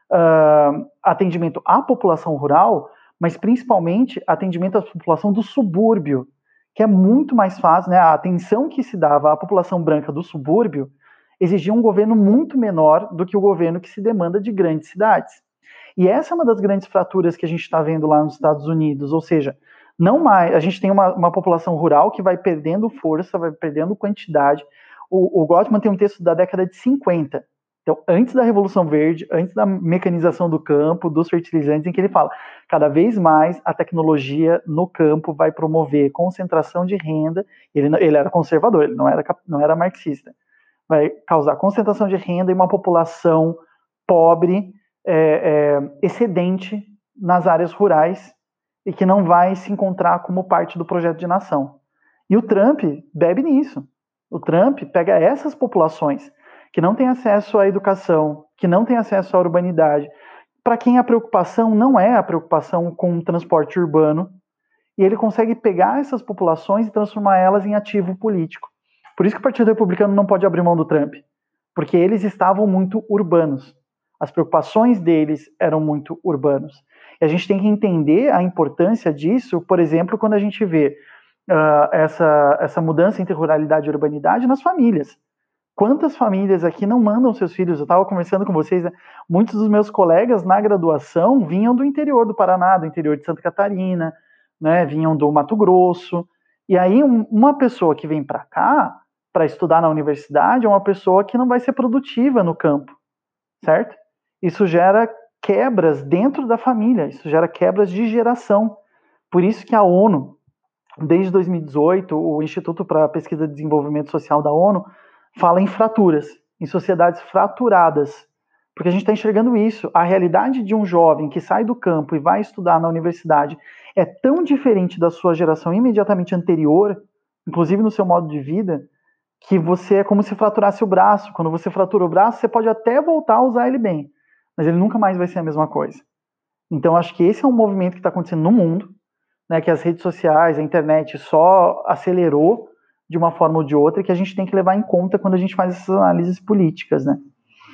uh, atendimento à população rural, mas principalmente atendimento à população do subúrbio, que é muito mais fácil, né? A atenção que se dava à população branca do subúrbio exigia um governo muito menor do que o governo que se demanda de grandes cidades. E essa é uma das grandes fraturas que a gente está vendo lá nos Estados Unidos, ou seja, não mais, a gente tem uma, uma população rural que vai perdendo força, vai perdendo quantidade. O, o Gottman tem um texto da década de cinquenta, então antes da Revolução Verde, antes da mecanização do campo, dos fertilizantes, em que ele fala, cada vez mais a tecnologia no campo vai promover concentração de renda. Ele, ele era conservador, ele não era, não era marxista. Vai causar concentração de renda e uma população pobre, É, é, excedente nas áreas rurais e que não vai se encontrar como parte do projeto de nação. E o Trump bebe nisso. O Trump pega essas populações que não têm acesso à educação, que não têm acesso à urbanidade, para quem a preocupação não é a preocupação com o transporte urbano, e ele consegue pegar essas populações e transformar elas em ativo político. Por isso que o Partido Republicano não pode abrir mão do Trump, porque eles estavam muito urbanos. As preocupações deles eram muito urbanos. E a gente tem que entender a importância disso, por exemplo, quando a gente vê uh, essa, essa mudança entre ruralidade e urbanidade nas famílias. Quantas famílias aqui não mandam seus filhos? Eu estava conversando com vocês, né? Muitos dos meus colegas na graduação vinham do interior do Paraná, do interior de Santa Catarina, né? Vinham do Mato Grosso. E aí um, uma pessoa que vem para cá para estudar na universidade é uma pessoa que não vai ser produtiva no campo, certo? Isso gera quebras dentro da família, isso gera quebras de geração. Por isso que a ONU, desde dois mil e dezoito, o Instituto para a Pesquisa e Desenvolvimento Social da ONU fala em fraturas, em sociedades fraturadas, porque a gente está enxergando isso. A realidade de um jovem que sai do campo e vai estudar na universidade é tão diferente da sua geração imediatamente anterior, inclusive no seu modo de vida, que você é como se fraturasse o braço. Quando você fratura o braço, você pode até voltar a usar ele bem, mas ele nunca mais vai ser a mesma coisa. Então, acho que esse é um movimento que está acontecendo no mundo, né, que as redes sociais, a internet só acelerou de uma forma ou de outra, e que a gente tem que levar em conta quando a gente faz essas análises políticas, né?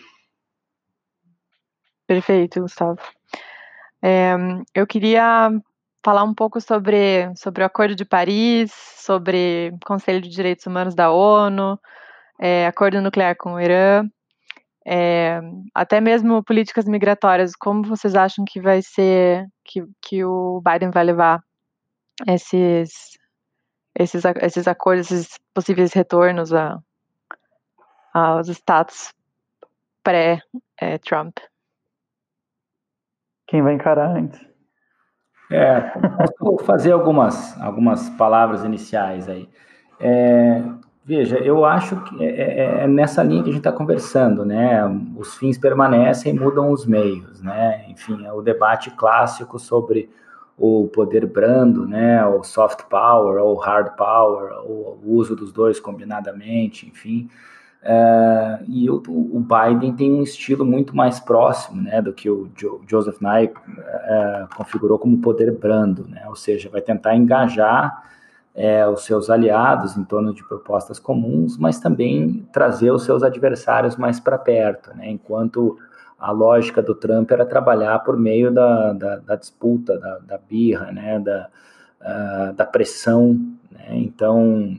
Perfeito, Gustavo. É, eu queria falar um pouco sobre, sobre o Acordo de Paris, sobre o Conselho de Direitos Humanos da ONU, é, acordo nuclear com o Irã, é, até mesmo políticas migratórias. Como vocês acham que vai ser, que, que o Biden vai levar esses, esses, esses acordos, esses possíveis retornos a, aos status pré-Trump? Quem vai encarar antes? É, vou fazer algumas, algumas palavras iniciais aí. É, veja, eu acho que é, é nessa linha que a gente está conversando, né? Os fins permanecem e mudam os meios, né? Enfim, é o debate clássico sobre o poder brando, né? O soft power ou hard power, ou o uso dos dois combinadamente, enfim. Uh, e o, o Biden tem um estilo muito mais próximo, né, do que o jo, Joseph Nye uh, configurou como poder brando, né, ou seja, vai tentar engajar uh, os seus aliados em torno de propostas comuns, mas também trazer os seus adversários mais para perto, né, enquanto a lógica do Trump era trabalhar por meio da, da, da disputa, da, da birra, né, da, uh, da pressão, né, então...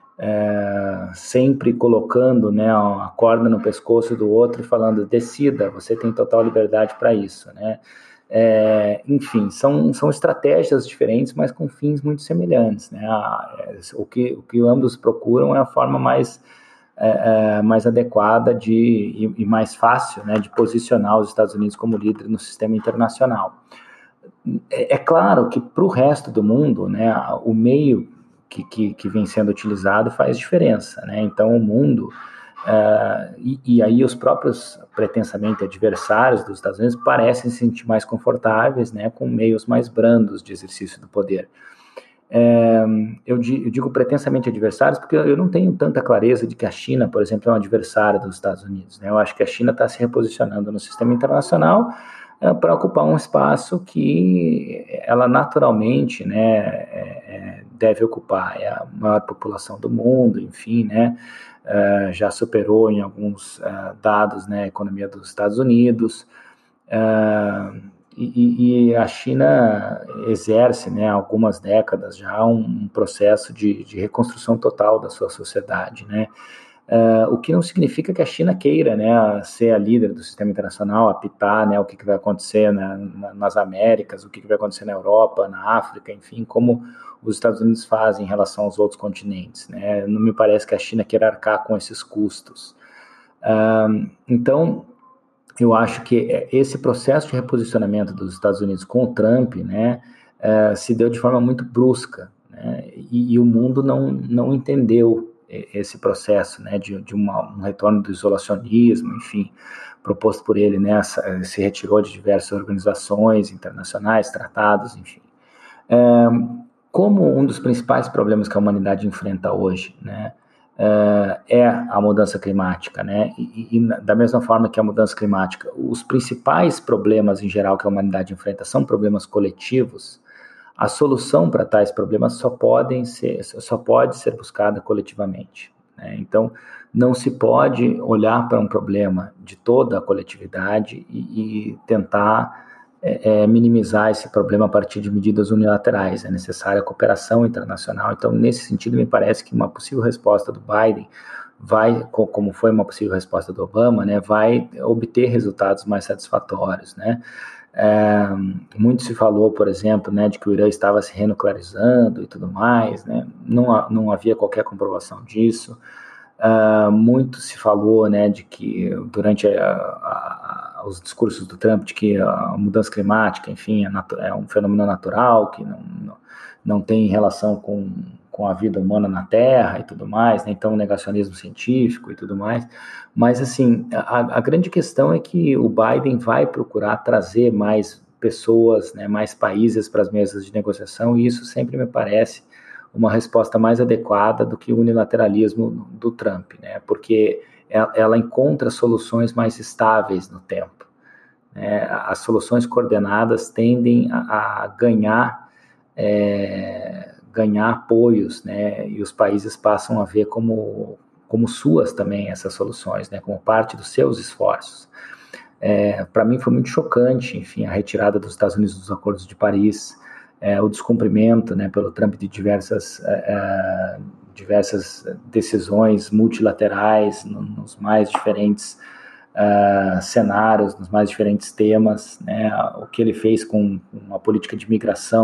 É, sempre colocando, né, a corda no pescoço do outro e falando, decida, você tem total liberdade para isso, né? É, enfim, são, são estratégias diferentes, mas com fins muito semelhantes, né? O que, o que ambos procuram é a forma mais, é, é, mais adequada de, e, e mais fácil, né, de posicionar os Estados Unidos como líder no sistema internacional. É, é claro que para o resto do mundo, né, o meio Que, que, que vem sendo utilizado faz diferença, né? Então o mundo, uh, e, e aí os próprios pretensamente adversários dos Estados Unidos parecem se sentir mais confortáveis, né, com meios mais brandos de exercício do poder. É, eu, eu digo pretensamente adversários porque eu não tenho tanta clareza de que a China, por exemplo, é um adversário dos Estados Unidos, né? Eu acho que a China está se reposicionando no sistema internacional é, para ocupar um espaço que ela naturalmente, né, é, deve ocupar. É a maior população do mundo, enfim, né, é, já superou em alguns é, dados, né, a economia dos Estados Unidos, é, e, e a China exerce, né, há algumas décadas já um, um processo de, de reconstrução total da sua sociedade, né. Uh, o que não significa que a China queira, né, ser a líder do sistema internacional, apitar, né, o que, que vai acontecer na, na, nas Américas, o que, que vai acontecer na Europa, na África, enfim, como os Estados Unidos fazem em relação aos outros continentes, né. Não me parece que a China queira arcar com esses custos. Uh, então, eu acho que esse processo de reposicionamento dos Estados Unidos com o Trump, né, uh, se deu de forma muito brusca, né, e, e o mundo não, não entendeu esse processo, né, de, de uma, um retorno do isolacionismo, enfim, proposto por ele, né, se retirou de diversas organizações internacionais, tratados, enfim. É, como um dos principais problemas que a humanidade enfrenta hoje, né, é a mudança climática, né, e, e da mesma forma que a mudança climática, os principais problemas em geral que a humanidade enfrenta são problemas coletivos. A solução para tais problemas só, podem ser, só pode ser buscada coletivamente, né? Então, não se pode olhar para um problema de toda a coletividade e, e tentar é, é, minimizar esse problema a partir de medidas unilaterais. É necessária a cooperação internacional. Então, nesse sentido, me parece que uma possível resposta do Biden vai, como foi uma possível resposta do Obama, né, vai obter resultados mais satisfatórios, né? É, muito se falou, por exemplo, né, de que o Irã estava se renuclearizando e tudo mais, né, não, não havia qualquer comprovação disso. Uh, muito se falou, né, de que durante a, a, os discursos do Trump de que a mudança climática, enfim, é, natu- é um fenômeno natural, que não, não, não tem relação com, com a vida humana na Terra e tudo mais, né, então negacionismo científico e tudo mais. Mas, assim, a, a grande questão é que o Biden vai procurar trazer mais pessoas, né, mais países para as mesas de negociação, e isso sempre me parece uma resposta mais adequada do que o unilateralismo do Trump, né, porque ela encontra soluções mais estáveis no tempo, né. As soluções coordenadas tendem a, a ganhar, é, ganhar apoios, né, e os países passam a ver como... como suas também essas soluções, né, como parte dos seus esforços. É, para mim foi muito chocante, enfim, a retirada dos Estados Unidos dos Acordos de Paris, é, o descumprimento, né, pelo Trump de diversas, é, diversas decisões multilaterais no, nos mais diferentes uh, cenários, nos mais diferentes temas, né, o que ele fez com uma política de migração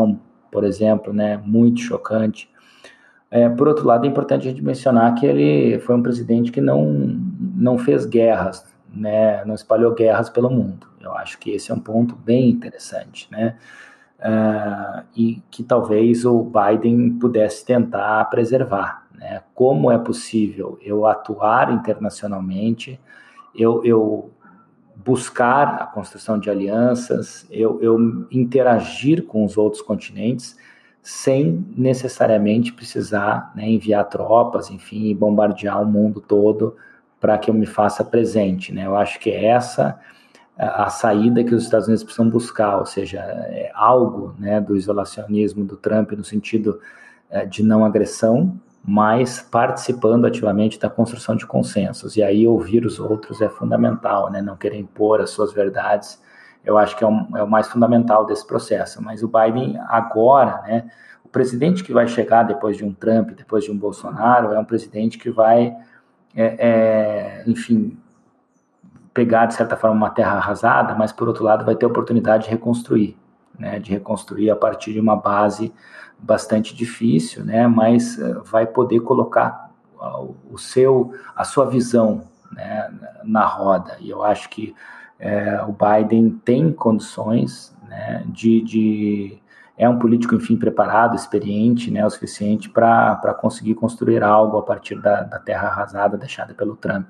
por exemplo, né, muito chocante. É, por outro lado, é importante a gente mencionar que ele foi um presidente que não, não fez guerras, né, não espalhou guerras pelo mundo. Eu acho que esse é um ponto bem interessante, né, uh, e que talvez o Biden pudesse tentar preservar, né. Como é possível eu atuar internacionalmente, eu, eu buscar a construção de alianças, eu, eu interagir com os outros continentes, sem necessariamente precisar, né, enviar tropas, enfim, bombardear o mundo todo para que eu me faça presente, né? Eu acho que é essa a saída que os Estados Unidos precisam buscar, ou seja, é algo, né, do isolacionismo do Trump no sentido é, de não agressão, mas participando ativamente da construção de consensos. E aí ouvir os outros é fundamental, né? Não querer impor as suas verdades, eu acho que é, um, é o mais fundamental desse processo. Mas o Biden agora, né, o presidente que vai chegar depois de um Trump, depois de um Bolsonaro, é um presidente que vai, é, é, enfim, pegar, de certa forma, uma terra arrasada, mas, por outro lado, vai ter a oportunidade de reconstruir, né, de reconstruir a partir de uma base bastante difícil, né, mas vai poder colocar o seu, a sua visão, né, na roda. E eu acho que é, o Biden tem condições, né, de, de é um político, enfim, preparado, experiente, né, o suficiente para conseguir construir algo a partir da, da terra arrasada deixada pelo Trump.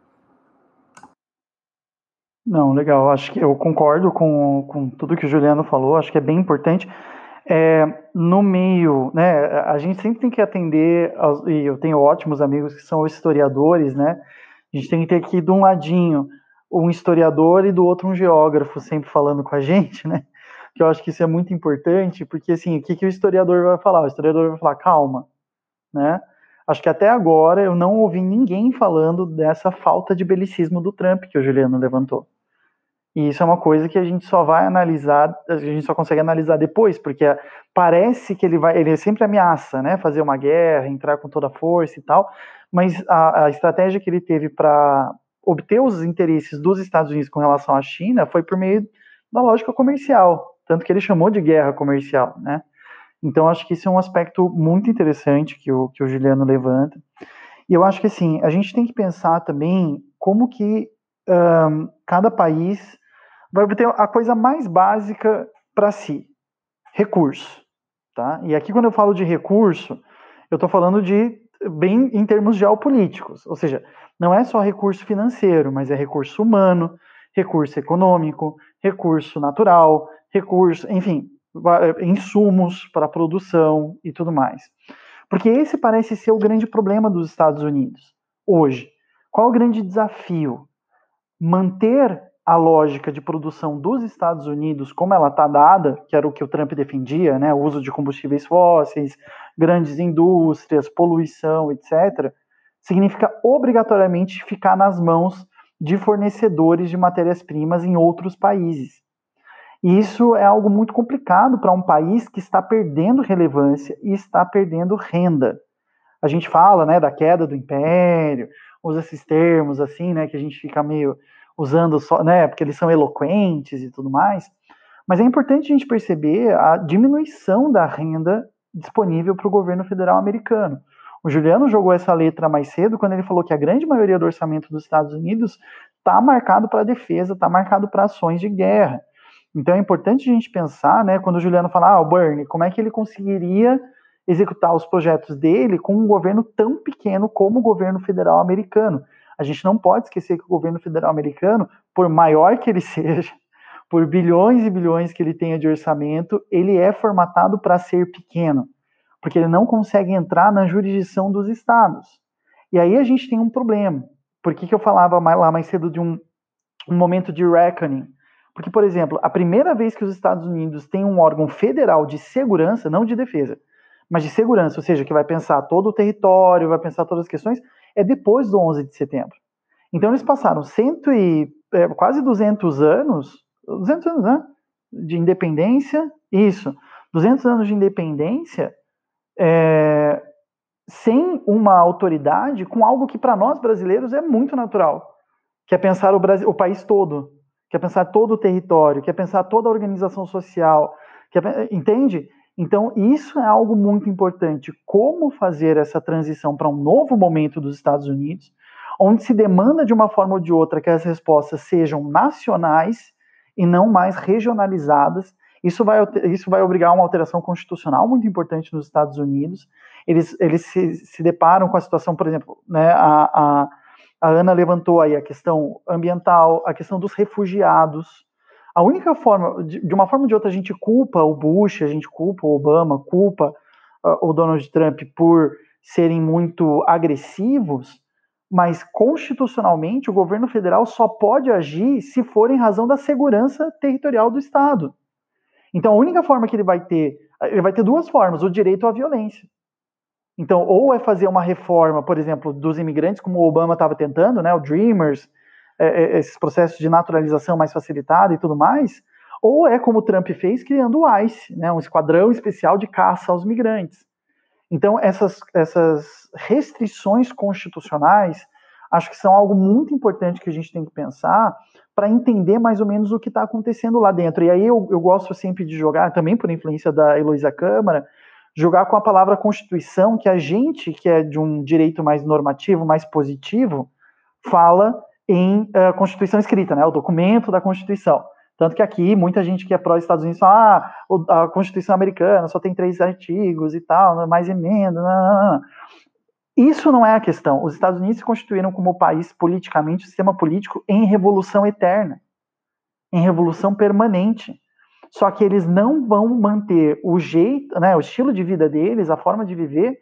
Não, legal. Acho que eu concordo com, com tudo que o Juliano falou. Acho que é bem importante. É, no meio, né, a gente sempre tem que atender, aos, e eu tenho ótimos amigos que são historiadores, né, a gente tem que ter aqui de um ladinho um historiador e do outro um geógrafo sempre falando com a gente, né, que eu acho que isso é muito importante, porque assim, o que, que o historiador vai falar? O historiador vai falar, calma, né, acho que até agora eu não ouvi ninguém falando dessa falta de belicismo do Trump que o Juliano levantou. E isso é uma coisa que a gente só vai analisar, a gente só consegue analisar depois, porque parece que ele vai, ele sempre ameaça, né, fazer uma guerra, entrar com toda a força e tal, mas a, a estratégia que ele teve para obter os interesses dos Estados Unidos com relação à China foi por meio da lógica comercial, tanto que ele chamou de guerra comercial, né. Então acho que isso é um aspecto muito interessante que o, que o Juliano levanta. E eu acho que assim, a gente tem que pensar também como que um, cada país vai ter a coisa mais básica para si, recurso, tá? E aqui quando eu falo de recurso, eu estou falando de bem em termos geopolíticos, ou seja, não é só recurso financeiro, mas é recurso humano, recurso econômico, recurso natural, recurso, enfim, insumos para a produção e tudo mais. Porque esse parece ser o grande problema dos Estados Unidos hoje. Qual é o grande desafio? Manter a lógica de produção dos Estados Unidos como ela está dada, que era o que o Trump defendia, né, o uso de combustíveis fósseis, grandes indústrias, poluição, etcétera, significa obrigatoriamente ficar nas mãos de fornecedores de matérias-primas em outros países. E isso é algo muito complicado para um país que está perdendo relevância e está perdendo renda. A gente fala, né, da queda do império, usa esses termos assim, né, que a gente fica meio usando só, né, porque eles são eloquentes e tudo mais, mas é importante a gente perceber a diminuição da renda disponível para o governo federal americano. O Juliano jogou essa letra mais cedo quando ele falou que a grande maioria do orçamento dos Estados Unidos está marcado para a defesa, está marcado para ações de guerra. Então é importante a gente pensar, né, quando o Juliano fala, ah, o Bernie, como é que ele conseguiria executar os projetos dele com um governo tão pequeno como o governo federal americano. A gente não pode esquecer que o governo federal americano, por maior que ele seja, por bilhões e bilhões que ele tenha de orçamento, ele é formatado para ser pequeno, porque ele não consegue entrar na jurisdição dos estados. E aí a gente tem um problema. Por que, que eu falava lá mais cedo de um, um momento de reckoning? Porque, por exemplo, a primeira vez que os Estados Unidos têm um órgão federal de segurança, não de defesa, mas de segurança, ou seja, que vai pensar todo o território, vai pensar todas as questões, é depois do onze de setembro. Então eles passaram cento e, é, quase duzentos anos, duzentos anos, né, de independência, isso, duzentos anos de independência, é, sem uma autoridade, com algo que para nós brasileiros é muito natural, que é pensar o, Brasil, o país todo, que é pensar todo o território, que é pensar toda a organização social, que é, entende? Então, isso é algo muito importante. Como fazer essa transição para um novo momento dos Estados Unidos, onde se demanda de uma forma ou de outra que as respostas sejam nacionais e não mais regionalizadas. Isso vai, isso vai obrigar uma alteração constitucional muito importante nos Estados Unidos. Eles, eles se, se deparam com a situação, por exemplo, né, a, a, a Ana levantou aí a questão ambiental, a questão dos refugiados. A única forma, de, de uma forma ou de outra, a gente culpa o Bush, a gente culpa o Obama, culpa uh, o Donald Trump por serem muito agressivos, mas constitucionalmente o governo federal só pode agir se for em razão da segurança territorial do Estado. Então a única forma que ele vai ter, ele vai ter duas formas, o direito à violência. Então, ou é fazer uma reforma, por exemplo, dos imigrantes, como o Obama estava tentando, né, o Dreamers, é, esses processos de naturalização mais facilitada e tudo mais, ou é como o Trump fez, criando o ICE, né, um esquadrão especial de caça aos migrantes. Então, essas, essas restrições constitucionais, acho que são algo muito importante que a gente tem que pensar para entender mais ou menos o que está acontecendo lá dentro. E aí eu, eu gosto sempre de jogar, também por influência da Heloísa Câmara, jogar com a palavra Constituição, que a gente, que é de um direito mais normativo, mais positivo, fala em uh, Constituição escrita, né, o documento da Constituição. Tanto que aqui, muita gente que é pró-Estados Unidos fala, ah, a Constituição americana só tem três artigos e tal, mais emenda. Não, não, não. Isso não é a questão. Os Estados Unidos se constituíram como país politicamente, um sistema político em revolução eterna, em revolução permanente. Só que eles não vão manter o jeito, né, o estilo de vida deles, a forma de viver,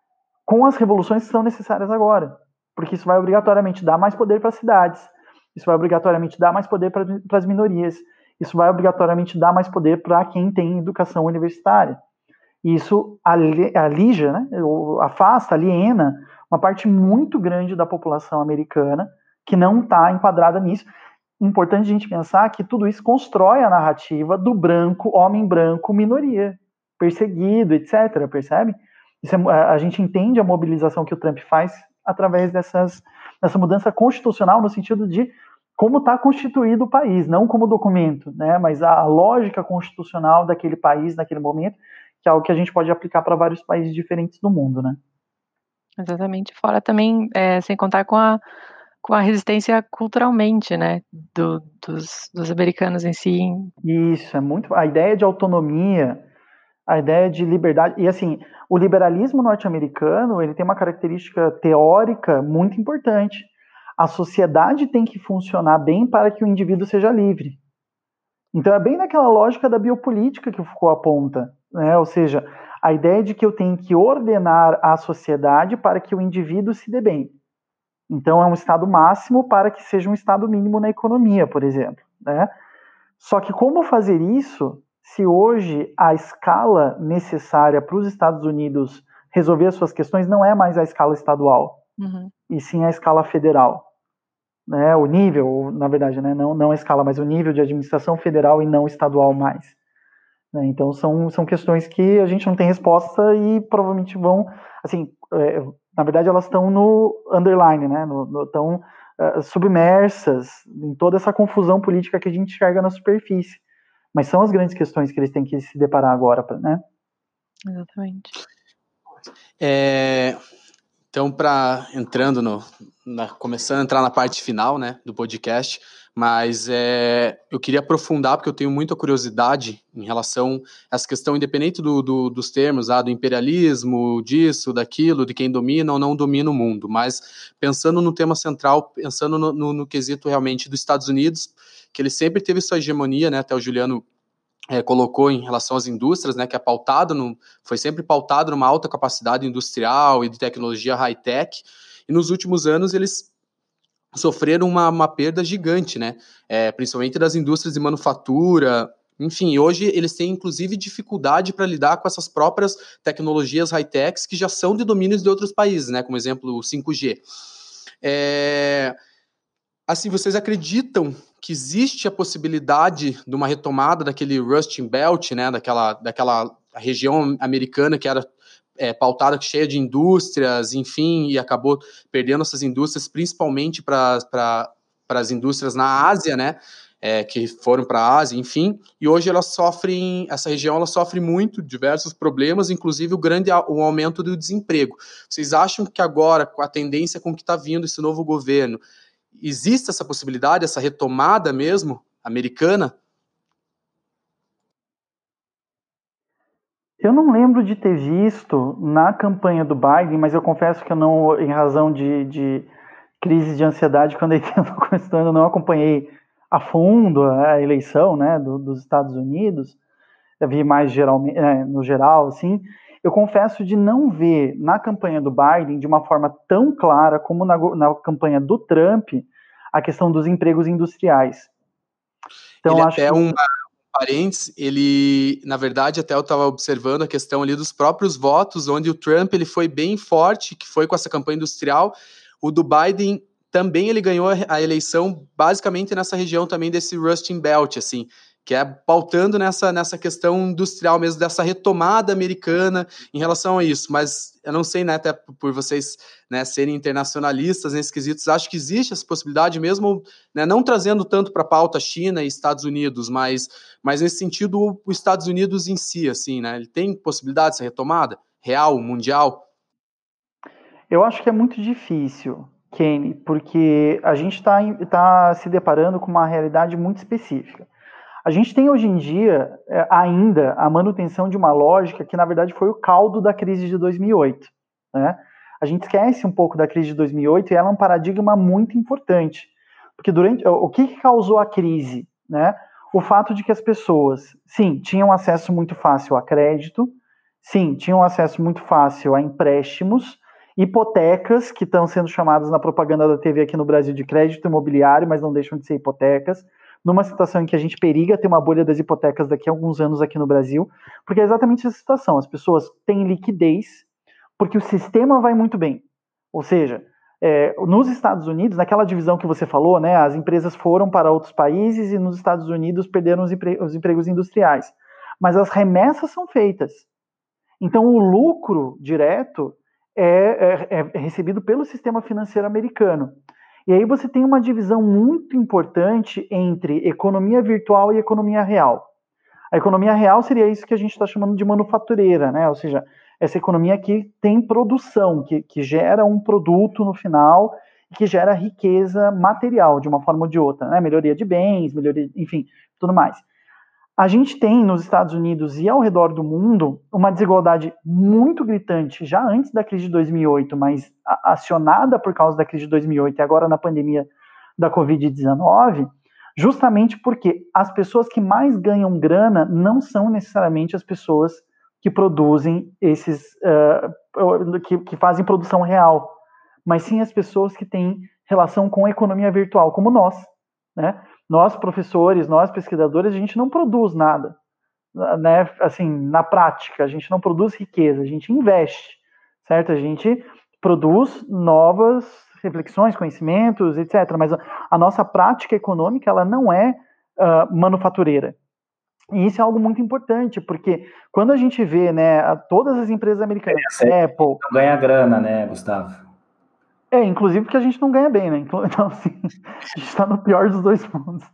com as revoluções que são necessárias agora. Porque isso vai obrigatoriamente dar mais poder para as cidades, isso vai obrigatoriamente dar mais poder para as minorias, isso vai obrigatoriamente dar mais poder para quem tem educação universitária. E isso alija, né, afasta, aliena uma parte muito grande da população americana que não está enquadrada nisso. Importante a gente pensar que tudo isso constrói a narrativa do branco, homem branco, minoria, perseguido, etcétera, percebe? Isso é, a gente entende a mobilização que o Trump faz através dessas, dessa mudança constitucional, no sentido de como está constituído o país, não como documento, né, mas a lógica constitucional daquele país, naquele momento, que é algo que a gente pode aplicar para vários países diferentes do mundo, né? Exatamente. Fora também, é, sem contar com a com a resistência culturalmente, né, do, dos, dos americanos em si. Isso, é muito... A ideia de autonomia, a ideia de liberdade... E, assim, o liberalismo norte-americano, ele tem uma característica teórica muito importante. A sociedade tem que funcionar bem para que o indivíduo seja livre. Então, é bem naquela lógica da biopolítica que o Foucault aponta, né? Ou seja, a ideia de que eu tenho que ordenar a sociedade para que o indivíduo se dê bem. Então, é um estado máximo para que seja um estado mínimo na economia, por exemplo, né? Só que como fazer isso se hoje a escala necessária para os Estados Unidos resolver as suas questões não é mais a escala estadual, uhum. e sim a escala federal, né? O nível, na verdade, né? não, não a escala, mas o nível de administração federal e não estadual mais. Né? Então, são, são questões que a gente não tem resposta e provavelmente vão, assim... É, na verdade, elas estão no underline, né? No, no, estão uh, submersas em toda essa confusão política que a gente enxerga na superfície. Mas são as grandes questões que eles têm que se deparar agora, né? Exatamente. É, então, para entrando no, na, começando a entrar na parte final, né, do podcast, mas é, eu queria aprofundar, porque eu tenho muita curiosidade em relação a essa questão, independente do, do, dos termos, ah, do imperialismo, disso, daquilo, de quem domina ou não domina o mundo, mas pensando no tema central, pensando no, no, no quesito realmente dos Estados Unidos, que ele sempre teve sua hegemonia, né, até o Juliano é, colocou em relação às indústrias, né, que é pautado, no, foi sempre pautado numa alta capacidade industrial e de tecnologia high-tech, e nos últimos anos eles sofreram uma, uma perda gigante, né? É, principalmente das indústrias de manufatura. Enfim, hoje eles têm, inclusive, dificuldade para lidar com essas próprias tecnologias high-techs que já são de domínios de outros países, né? Como exemplo, o cinco G. É, assim, vocês acreditam que existe a possibilidade de uma retomada daquele Rust Belt, né? Daquela, daquela região americana que era É, pautada, cheia de indústrias, enfim, e acabou perdendo essas indústrias, principalmente para pra, as indústrias na Ásia, né? é, que foram para a Ásia, enfim, e hoje elas sofrem, essa região ela sofre muito, diversos problemas, inclusive o grande o aumento do desemprego. Vocês acham que agora, com a tendência com que está vindo esse novo governo, existe essa possibilidade, essa retomada mesmo americana? Eu não lembro de ter visto na campanha do Biden, mas eu confesso que eu não, em razão de, de crise de ansiedade, quando ele estava começando, eu não acompanhei a fundo a eleição, né, do, dos Estados Unidos. Eu vi mais geralmente, é, no geral, assim. Eu confesso de não ver na campanha do Biden, de uma forma tão clara como na, na campanha do Trump, a questão dos empregos industriais. Então, ele acho até que... um parênteses, ele, na verdade, até eu estava observando a questão ali dos próprios votos, onde o Trump ele foi bem forte, que foi com essa campanha industrial. O do Biden também ele ganhou a eleição basicamente nessa região também desse Rust Belt, assim, que é pautando nessa, nessa questão industrial mesmo, dessa retomada americana em relação a isso. Mas eu não sei, né, até por vocês, né, serem internacionalistas nesses quesitos, acho que existe essa possibilidade mesmo, né, não trazendo tanto para a pauta China e Estados Unidos, mas, mas nesse sentido os Estados Unidos em si, assim, né, ele tem possibilidade dessa retomada real, mundial? Eu acho que é muito difícil, Kenny, porque a gente está tá se deparando com uma realidade muito específica. A gente tem hoje em dia é, ainda a manutenção de uma lógica que, na verdade, foi o caldo da crise de dois mil e oito. Né? A gente esquece um pouco da crise de dois mil e oito e ela é um paradigma muito importante. Porque durante o que, que causou a crise? Né? O fato de que as pessoas, sim, tinham acesso muito fácil a crédito, sim, tinham acesso muito fácil a empréstimos, hipotecas, que estão sendo chamadas na propaganda da T V aqui no Brasil de crédito imobiliário, mas não deixam de ser hipotecas, numa situação em que a gente periga ter uma bolha das hipotecas daqui a alguns anos aqui no Brasil, porque é exatamente essa situação. As pessoas têm liquidez porque o sistema vai muito bem. Ou seja, é, nos Estados Unidos, naquela divisão que você falou, né, as empresas foram para outros países e nos Estados Unidos perderam os, empre- os empregos industriais. Mas as remessas são feitas. Então, o lucro direto é, é, é recebido pelo sistema financeiro americano. E aí você tem uma divisão muito importante entre economia virtual e economia real. A economia real seria isso que a gente está chamando de manufatureira, né? Ou seja, essa economia que tem produção, que, que gera um produto no final, que gera riqueza material de uma forma ou de outra, né? Melhoria de bens, melhoria, enfim, tudo mais. A gente tem nos Estados Unidos e ao redor do mundo uma desigualdade muito gritante, já antes da crise de dois mil e oito, mas acionada por causa da crise de dois mil e oito e agora na pandemia da covid dezenove, justamente porque as pessoas que mais ganham grana não são necessariamente as pessoas que produzem esses, uh, que, que fazem produção real, mas sim as pessoas que têm relação com a economia virtual, como nós, né? Nós, professores, nós, pesquisadores, a gente não produz nada, né? Assim, na prática, a gente não produz riqueza, a gente investe, certo? A gente produz novas reflexões, conhecimentos, etcétera. Mas a, a nossa prática econômica, ela não é uh, manufatureira. E isso é algo muito importante, porque quando a gente vê, né, todas as empresas americanas, é, Apple... Ganha grana, né, Gustavo? É, inclusive porque a gente não ganha bem, né? Então, assim, a gente está no pior dos dois mundos.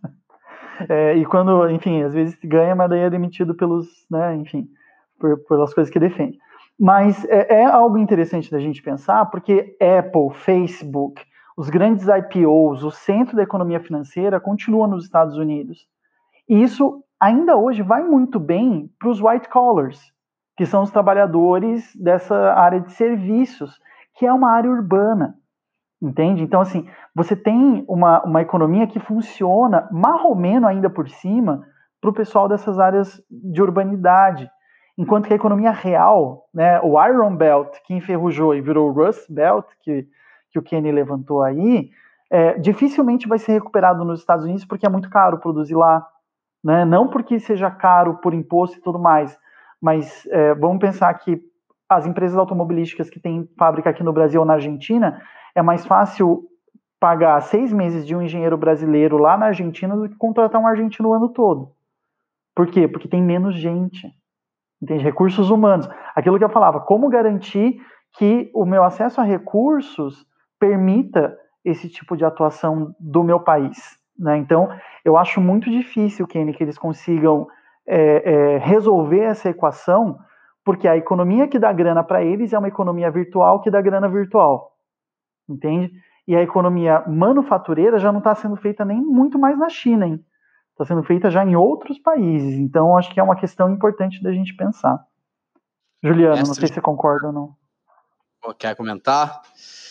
É, e quando, enfim, às vezes ganha, mas daí é demitido pelos, né, enfim, por, pelas coisas que defende. Mas é, é algo interessante da gente pensar, porque Apple, Facebook, os grandes I P Os, o centro da economia financeira continua nos Estados Unidos. E isso ainda hoje vai muito bem para os white collars, que são os trabalhadores dessa área de serviços, que é uma área urbana. Entende? Então, assim, você tem uma, uma economia que funciona marromeno ainda por cima para o pessoal dessas áreas de urbanidade. Enquanto que a economia real, né, o Iron Belt, que enferrujou e virou o Rust Belt, que, que o Kenny levantou aí, é, dificilmente vai ser recuperado nos Estados Unidos porque é muito caro produzir lá. Né? Não porque seja caro por imposto e tudo mais, mas é, vamos pensar que as empresas automobilísticas que têm fábrica aqui no Brasil ou na Argentina, é mais fácil pagar seis meses de um engenheiro brasileiro lá na Argentina do que contratar um argentino o ano todo. Por quê? Porque tem menos gente. Entende? Recursos humanos. Aquilo que eu falava, como garantir que o meu acesso a recursos permita esse tipo de atuação do meu país? né? Então, eu acho muito difícil, Kenny, que eles consigam é, é, resolver essa equação, porque a economia que dá grana para eles é uma economia virtual que dá grana virtual, entende? E a economia manufatureira já não está sendo feita nem muito mais na China, hein? Está sendo feita já em outros países. Então, acho que é uma questão importante da gente pensar. Juliano, Mestre, não sei se você concorda ou não. Quer comentar?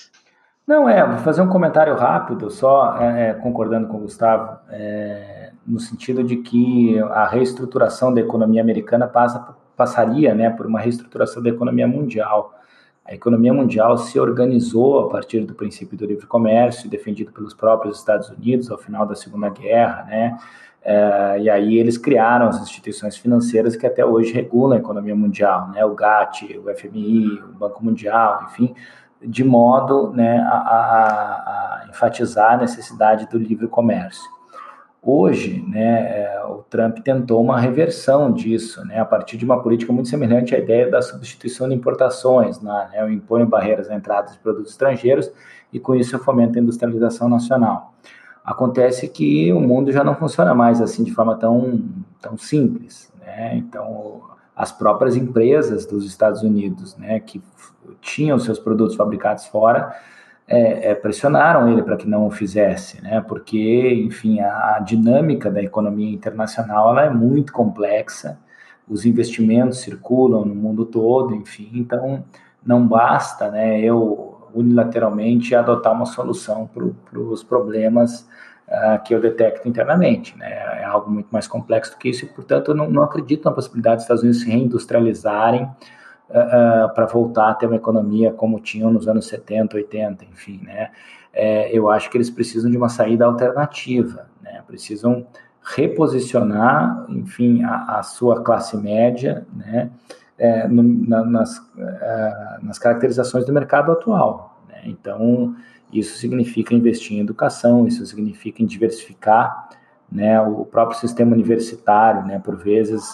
Não, é, vou fazer um comentário rápido, só é, concordando com o Gustavo, é, no sentido de que a reestruturação da economia americana passa, passaria, né, por uma reestruturação da economia mundial. A economia mundial se organizou a partir do princípio do livre comércio, defendido pelos próprios Estados Unidos ao final da Segunda Guerra, né? É, e aí eles criaram as instituições financeiras que até hoje regulam a economia mundial, né? O GATT, o F M I, o Banco Mundial, enfim, de modo, né, a, a, a enfatizar a necessidade do livre comércio. Hoje, né, o Trump tentou uma reversão disso, né, a partir de uma política muito semelhante à ideia da substituição de importações, né, eu imponho barreiras à entrada de produtos estrangeiros e com isso eu fomento a industrialização nacional. Acontece que o mundo já não funciona mais assim de forma tão, tão simples, né, então as próprias empresas dos Estados Unidos, né, que tinham seus produtos fabricados fora, É, é, pressionaram ele para que não o fizesse, né? Porque, enfim, a, a dinâmica da economia internacional ela é muito complexa, os investimentos circulam no mundo todo, enfim, então não basta, né, eu unilateralmente adotar uma solução para pro, os problemas uh, que eu detecto internamente, né? É algo muito mais complexo do que isso e, portanto, eu não, não acredito na possibilidade dos Estados Unidos se reindustrializarem Uh, uh, para voltar a ter uma economia como tinham nos anos setenta, oitenta, enfim, né? É, eu acho que eles precisam de uma saída alternativa, né? Precisam reposicionar, enfim, a, a sua classe média, né? É, no, na, nas, uh, nas caracterizações do mercado atual, né? Então, isso significa investir em educação, isso significa em diversificar, né, o próprio sistema universitário, né? Por vezes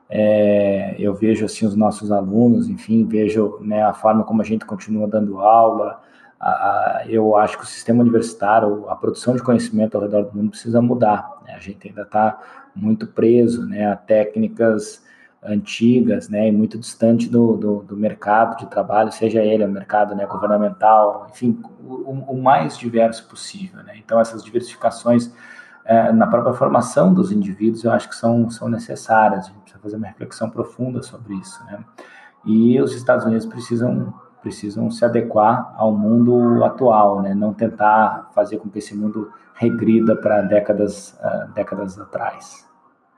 É, eu vejo assim os nossos alunos, enfim, vejo, né, a forma como a gente continua dando aula. A, a, eu acho que o sistema universitário, a produção de conhecimento ao redor do mundo precisa mudar, né? A gente ainda está muito preso, né, a técnicas antigas, né, e muito distante do, do, do mercado de trabalho, seja ele o mercado, né, governamental, enfim, o, o mais diverso possível, né? Então essas diversificações É, na própria formação dos indivíduos, eu acho que são, são necessárias. A gente precisa fazer uma reflexão profunda sobre isso, né? E os Estados Unidos precisam, precisam se adequar ao mundo atual, né? Não tentar fazer com que esse mundo regrida para décadas, uh, décadas atrás.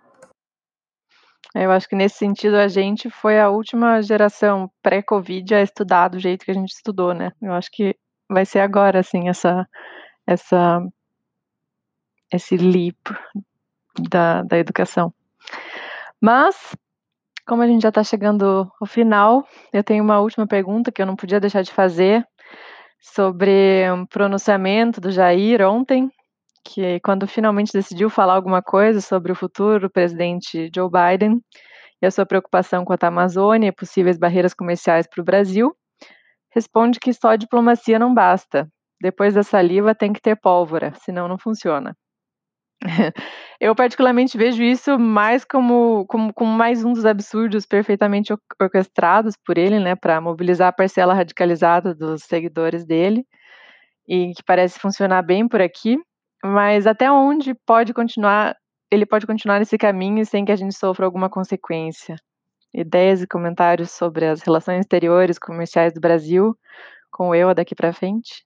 Eu acho que nesse sentido a gente foi a última geração pré-Covid a estudar do jeito que a gente estudou, né? Eu acho que vai ser agora, assim, essa... essa esse leap da, da educação. Mas, como a gente já está chegando ao final, eu tenho uma última pergunta que eu não podia deixar de fazer sobre o pronunciamento do Jair ontem, que quando finalmente decidiu falar alguma coisa sobre o futuro do presidente Joe Biden e a sua preocupação quanto à Amazônia e possíveis barreiras comerciais para o Brasil, responde que só diplomacia não basta. Depois da saliva tem que ter pólvora, senão não funciona. Eu particularmente vejo isso mais como, como, como mais um dos absurdos perfeitamente orquestrados por ele, né, para mobilizar a parcela radicalizada dos seguidores dele, e que parece funcionar bem por aqui, mas até onde pode continuar, ele pode continuar nesse caminho sem que a gente sofra alguma consequência? Ideias e comentários sobre as relações exteriores comerciais do Brasil com o E U A daqui para frente?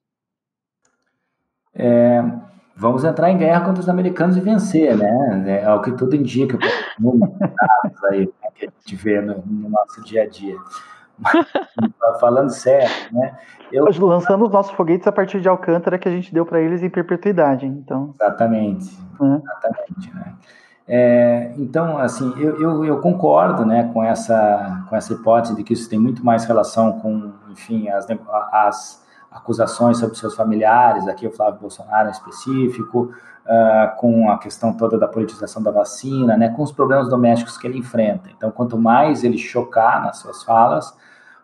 É... Vamos entrar em guerra contra os americanos e vencer, né? É o que tudo indica, aí, que a gente vê no, no nosso dia a dia. Mas, falando sério, né? Eu... Lançando os nossos foguetes a partir de Alcântara que a gente deu para eles em perpetuidade, então. Exatamente, é. exatamente, né? É, então, assim, eu, eu, eu concordo, né, com essa, com essa hipótese de que isso tem muito mais relação com, enfim, as, as acusações sobre seus familiares, aqui o Flávio Bolsonaro em específico, uh, com a questão toda da politização da vacina, né, com os problemas domésticos que ele enfrenta. Então, quanto mais ele chocar nas suas falas,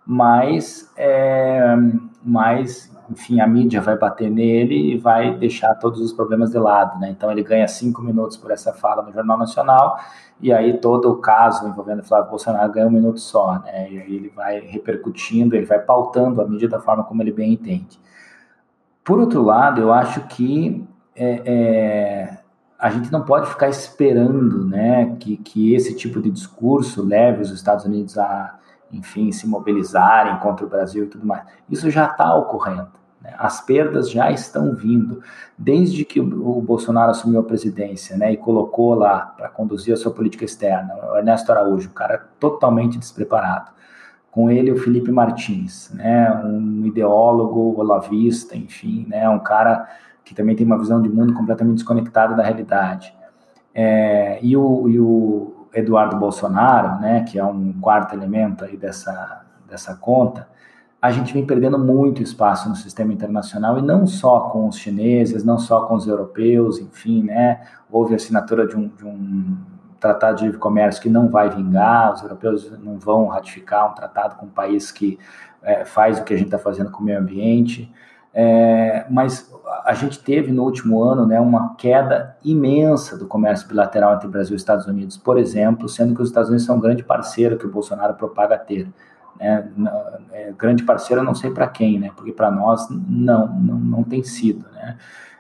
mas, é, mas, enfim, a mídia vai bater nele e vai deixar todos os problemas de lado, né? Então ele ganha cinco minutos por essa fala no Jornal Nacional, e aí todo o caso envolvendo Flávio Bolsonaro ganha um minuto só, né? E aí ele vai repercutindo, ele vai pautando a mídia da forma como ele bem entende. Por outro lado, eu acho que é, é, a gente não pode ficar esperando, né, que, que esse tipo de discurso leve os Estados Unidos a, enfim, se mobilizarem contra o Brasil e tudo mais. Isso já está ocorrendo, né? As perdas já estão vindo. Desde que o, o Bolsonaro assumiu a presidência, né, e colocou lá para conduzir a sua política externa, o Ernesto Araújo, um cara totalmente despreparado. Com ele o Felipe Martins, né, um ideólogo olavista, enfim, né, um cara que também tem uma visão de mundo completamente desconectada da realidade. É, e, o, e o Eduardo Bolsonaro, né, que é um quarto elemento aí dessa, dessa conta, a gente vem perdendo muito espaço no sistema internacional, e não só com os chineses, não só com os europeus, enfim, né, houve a assinatura de um, de um tratado de livre comércio que não vai vingar, os europeus não vão ratificar um tratado com um país que é, faz o que a gente está fazendo com o meio ambiente, é, mas a gente teve no último ano, né, uma queda imensa do comércio bilateral entre Brasil e Estados Unidos, por exemplo, sendo que os Estados Unidos são um grande parceiro que o Bolsonaro propaga ter. Né, é, grande parceiro eu não sei para quem, né, porque para nós não, não, não tem sido, né,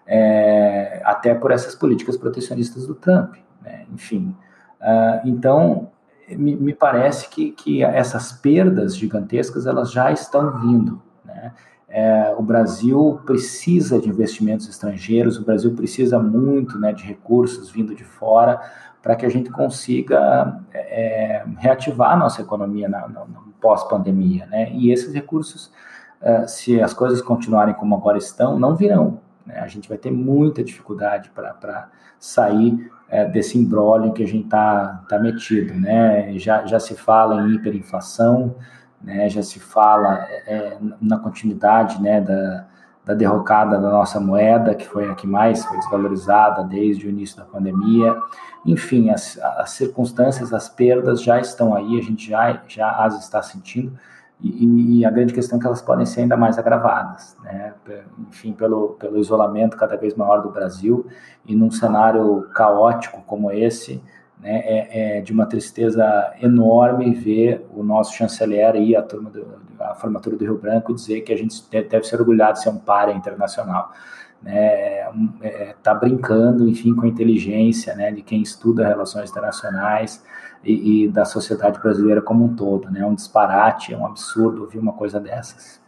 é, até por essas políticas protecionistas do Trump, né, enfim. Uh, então, me, me parece que, que essas perdas gigantescas elas já estão vindo, né? É, o Brasil precisa de investimentos estrangeiros, o Brasil precisa muito, né, de recursos vindo de fora para que a gente consiga é, reativar a nossa economia na, na, na pós-pandemia, né? E esses recursos, uh, se as coisas continuarem como agora estão, não virão, né? A gente vai ter muita dificuldade para sair é, desse imbróglio em que a gente está tá metido, né? Já, já se fala em hiperinflação, né? Já se fala é, na continuidade, né, da, da derrocada da nossa moeda, que foi a que mais foi desvalorizada desde o início da pandemia. Enfim, as, as circunstâncias, as perdas já estão aí, a gente já, já as está sentindo, e, e a grande questão é que elas podem ser ainda mais agravadas, né? Enfim, pelo, pelo isolamento cada vez maior do Brasil, e num cenário caótico como esse, né, é, é de uma tristeza enorme ver o nosso chanceler aí, a, turma do, a formatura do Rio Branco, dizer que a gente deve ser orgulhado de ser um páreo internacional. Né, é, tá brincando, enfim, com a inteligência, né, de quem estuda relações internacionais e, e da sociedade brasileira como um todo, né, é um disparate, é um absurdo ouvir uma coisa dessas.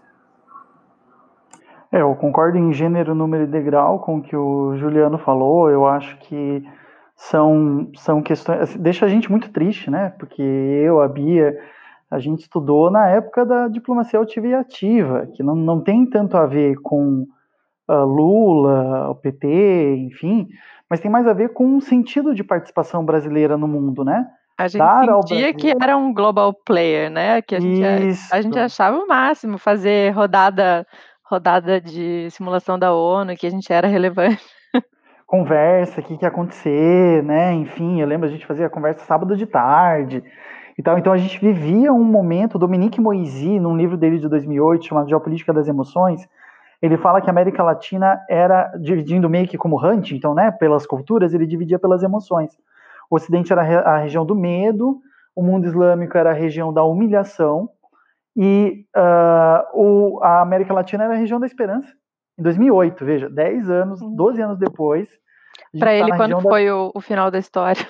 É, eu concordo em gênero, número e degrau com o que o Juliano falou. Eu acho que são, são questões, deixa a gente muito triste, né, porque eu, a Bia, a gente estudou na época da diplomacia altiva e ativa, que não, não tem tanto a ver com Uh, Lula, o P T, enfim, mas tem mais a ver com o sentido de participação brasileira no mundo, né? A gente Dar ao sentia Brasil... que era um global player, né? Que a gente, a, a gente achava o máximo fazer rodada, rodada de simulação da ONU, que a gente era relevante. Conversa, o que, que ia acontecer, né? Enfim, eu lembro a gente fazia conversa sábado de tarde e tal. Então a gente vivia um momento. Dominique Moisy, num livro dele de dois mil e oito chamado Geopolítica das Emoções, ele fala que a América Latina era, dividindo meio que como Huntington, né, pelas culturas, ele dividia pelas emoções. O Ocidente era a região do medo, o mundo islâmico era a região da humilhação, e uh, o, a América Latina era a região da esperança. Em dois mil e oito, veja, dez anos, doze anos depois... Para ele, tá quando foi da... o, o final da história?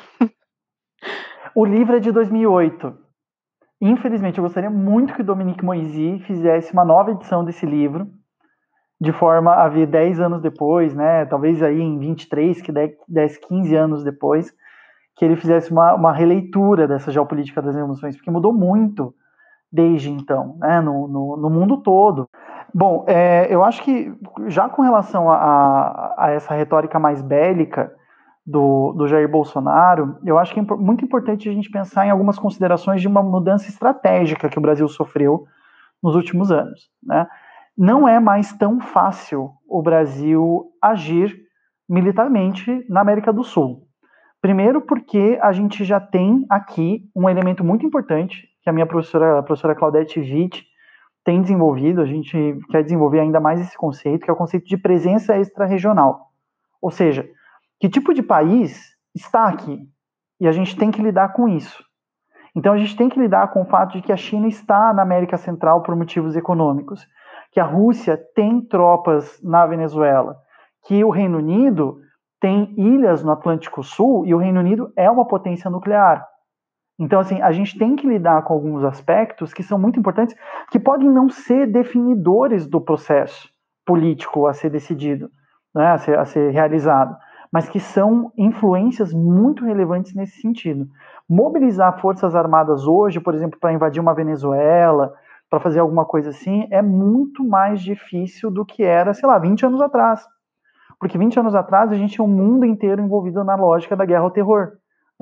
O livro é de dois mil e oito. Infelizmente, eu gostaria muito que o Dominique Moisy fizesse uma nova edição desse livro, de forma a ver dez anos depois, né, talvez aí em vinte e três, que dez, quinze anos depois, que ele fizesse uma, uma releitura dessa geopolítica das emoções, porque mudou muito desde então, né, no, no, no mundo todo. Bom, é, eu acho que já com relação a, a, a essa retórica mais bélica do, do Jair Bolsonaro, eu acho que é muito importante a gente pensar em algumas considerações de uma mudança estratégica que o Brasil sofreu nos últimos anos, né? Não é mais tão fácil o Brasil agir militarmente na América do Sul. Primeiro porque a gente já tem aqui um elemento muito importante, que a minha professora, a professora Claudete Witt, tem desenvolvido, a gente quer desenvolver ainda mais esse conceito, que é o conceito de presença extra-regional. Ou seja, que tipo de país está aqui? E a gente tem que lidar com isso. Então a gente tem que lidar com o fato de que a China está na América Central por motivos econômicos, que a Rússia tem tropas na Venezuela, que o Reino Unido tem ilhas no Atlântico Sul e o Reino Unido é uma potência nuclear. Então, assim, a gente tem que lidar com alguns aspectos que são muito importantes, que podem não ser definidores do processo político a ser decidido, né, a ser, a ser realizado, mas que são influências muito relevantes nesse sentido. Mobilizar forças armadas hoje, por exemplo, para invadir uma Venezuela, para fazer alguma coisa assim, é muito mais difícil do que era, sei lá, vinte anos atrás. Porque vinte anos atrás a gente tinha um mundo inteiro envolvido na lógica da guerra ao terror.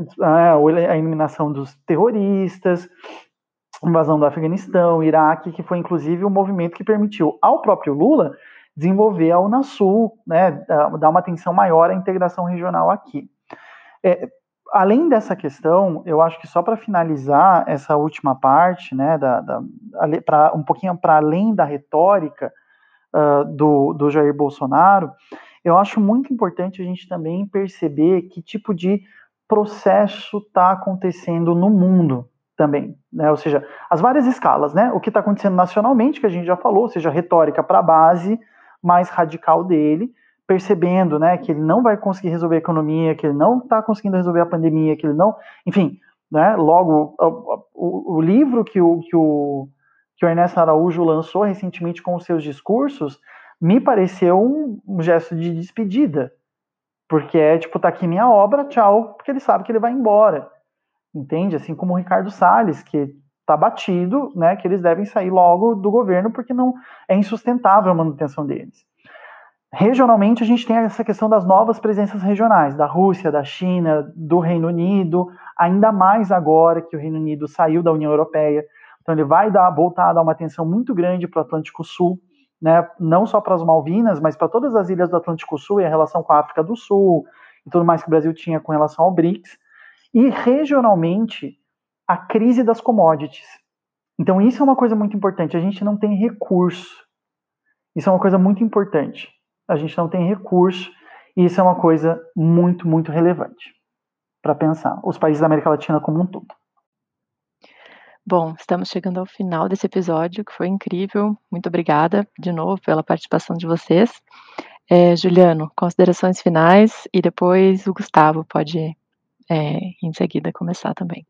A eliminação dos terroristas, invasão do Afeganistão, Iraque, que foi inclusive o movimento que permitiu ao próprio Lula desenvolver a Unasul, né, dar uma atenção maior à integração regional aqui. É, além dessa questão, eu acho que só para finalizar essa última parte, né, da, da, pra, um pouquinho para além da retórica uh, do, do Jair Bolsonaro, eu acho muito importante a gente também perceber que tipo de processo está acontecendo no mundo também, né? Ou seja, as várias escalas, né? O que está acontecendo nacionalmente, que a gente já falou, ou seja, a retórica para a base mais radical dele, percebendo, né, que ele não vai conseguir resolver a economia, que ele não está conseguindo resolver a pandemia, que ele não, enfim, né? Logo, o, o, o livro que o, que o que o Ernesto Araújo lançou recentemente com os seus discursos me pareceu um, um gesto de despedida. Porque é, tipo, tá aqui minha obra, tchau, porque ele sabe que ele vai embora. Entende? Assim como o Ricardo Salles, que tá batido, né, que eles devem sair logo do governo porque não é insustentável a manutenção deles. Regionalmente, a gente tem essa questão das novas presenças regionais, da Rússia, da China, do Reino Unido, ainda mais agora que o Reino Unido saiu da União Europeia. Então, ele vai dar, voltar a dar uma atenção muito grande para o Atlântico Sul, né, não só para as Malvinas, mas para todas as ilhas do Atlântico Sul e a relação com a África do Sul e tudo mais que o Brasil tinha com relação ao BRICS. E regionalmente, a crise das commodities. Então isso é uma coisa muito importante, a gente não tem recurso. Isso é uma coisa muito importante. A gente não tem recurso e isso é uma coisa muito, muito relevante para pensar. Os países da América Latina como um todo. Bom, estamos chegando ao final desse episódio, que foi incrível. Muito obrigada, de novo, pela participação de vocês. É, Juliano, considerações finais e depois o Gustavo pode, é, em seguida, começar também.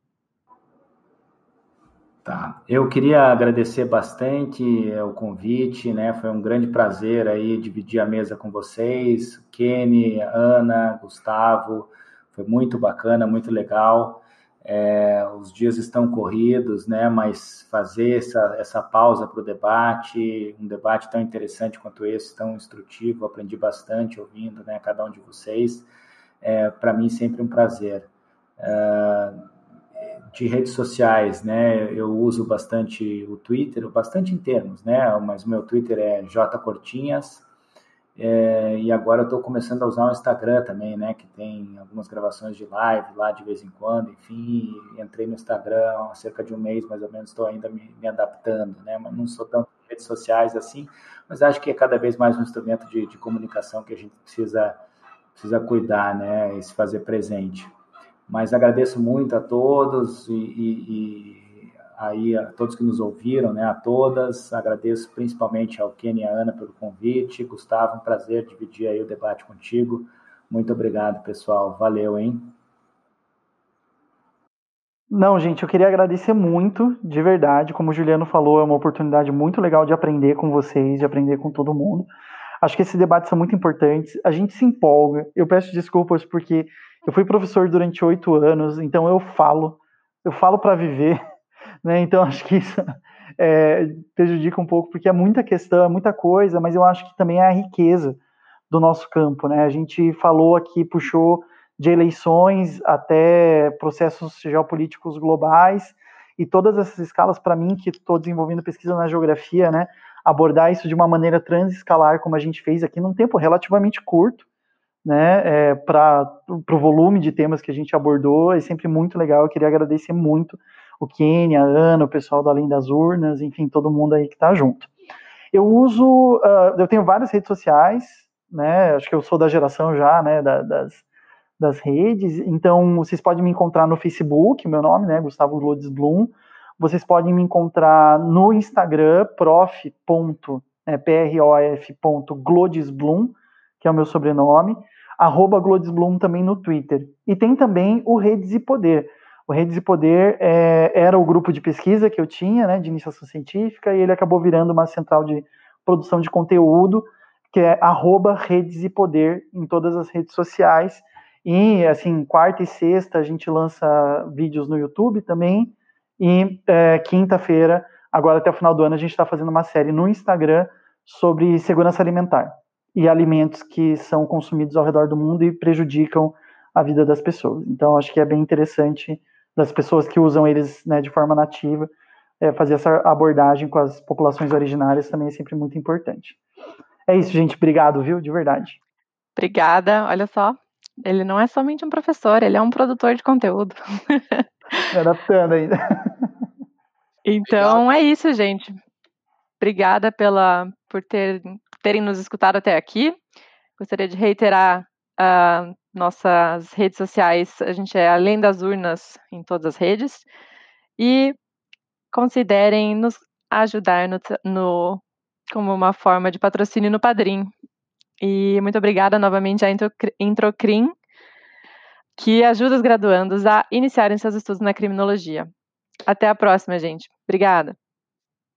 Tá. Eu queria agradecer bastante o convite, né? Foi um grande prazer aí dividir a mesa com vocês, Kenny, Ana, Gustavo. Foi muito bacana, muito legal. É, os dias estão corridos, né? Mas fazer essa, essa pausa para o debate, um debate tão interessante quanto esse, tão instrutivo, aprendi bastante ouvindo, né? Cada um de vocês. É, para mim sempre um prazer. É, de redes sociais, né? Eu uso bastante o Twitter, bastante em termos, né? Mas o meu Twitter é J Cortinhas. É, e agora eu estou começando a usar o Instagram também, né? Que tem algumas gravações de live lá de vez em quando. Enfim, entrei no Instagram há cerca de um mês, mais ou menos, estou ainda me, me adaptando, né? Mas não sou tão redes sociais assim. Mas acho que é cada vez mais um instrumento de, de comunicação que a gente precisa, precisa cuidar, né? E se fazer presente. Mas agradeço muito a todos e, e, e aí a todos que nos ouviram, né, a todas. Agradeço principalmente ao Kenny e à Ana pelo convite. Gustavo, um prazer dividir aí o debate contigo. Muito obrigado, pessoal. Valeu, hein? Não, gente, eu queria agradecer muito, de verdade. Como o Juliano falou, é uma oportunidade muito legal de aprender com vocês, de aprender com todo mundo. Acho que esses debates são muito importantes. A gente se empolga. Eu peço desculpas porque eu fui professor durante oito anos, então eu falo, eu falo para viver, né? Então acho que isso é, prejudica um pouco, porque é muita questão, é muita coisa, mas eu acho que também é a riqueza do nosso campo, né? A gente falou aqui, puxou de eleições até processos geopolíticos globais, e todas essas escalas, para mim, que estou desenvolvendo pesquisa na geografia, né? Abordar isso de uma maneira transescalar, como a gente fez aqui, num tempo relativamente curto, né, é, para o volume de temas que a gente abordou, é sempre muito legal. Eu queria agradecer muito o Kenny, a Ana, o pessoal do Além das Urnas, enfim, todo mundo aí que está junto. Eu uso, uh, eu tenho várias redes sociais, né, acho que eu sou da geração já, né, da, das, das redes, então vocês podem me encontrar no Facebook, meu nome, né, Gustavo Glodes Blum, vocês podem me encontrar no Instagram, prof. P-R-O-F.glodesblum, que é o meu sobrenome, arroba Glodesblum também no Twitter. E tem também o Redes e Poder. O Redes e Poder é, era o grupo de pesquisa que eu tinha, né, de iniciação científica, e ele acabou virando uma central de produção de conteúdo, que é arroba Redes e Poder em todas as redes sociais. E, assim, quarta e sexta a gente lança vídeos no YouTube também, e é, quinta-feira, agora até o final do ano, a gente está fazendo uma série no Instagram sobre segurança alimentar e alimentos que são consumidos ao redor do mundo e prejudicam a vida das pessoas. Então, acho que é bem interessante das pessoas que usam eles, né, de forma nativa, é, fazer essa abordagem com as populações originárias também é sempre muito importante. É isso, gente. Obrigado, viu? De verdade. Obrigada. Olha só, ele não é somente um professor, ele é um produtor de conteúdo. Me adaptando ainda. Então, é isso, gente. Obrigada pela, por ter, terem nos escutado até aqui. Gostaria de reiterar uh, nossas redes sociais. A gente é Além das Urnas em todas as redes. E considerem nos ajudar no, no, como uma forma de patrocínio no Padrim. E muito obrigada novamente à Introcrim, que ajuda os graduandos a iniciarem seus estudos na criminologia. Até a próxima, gente. Obrigada.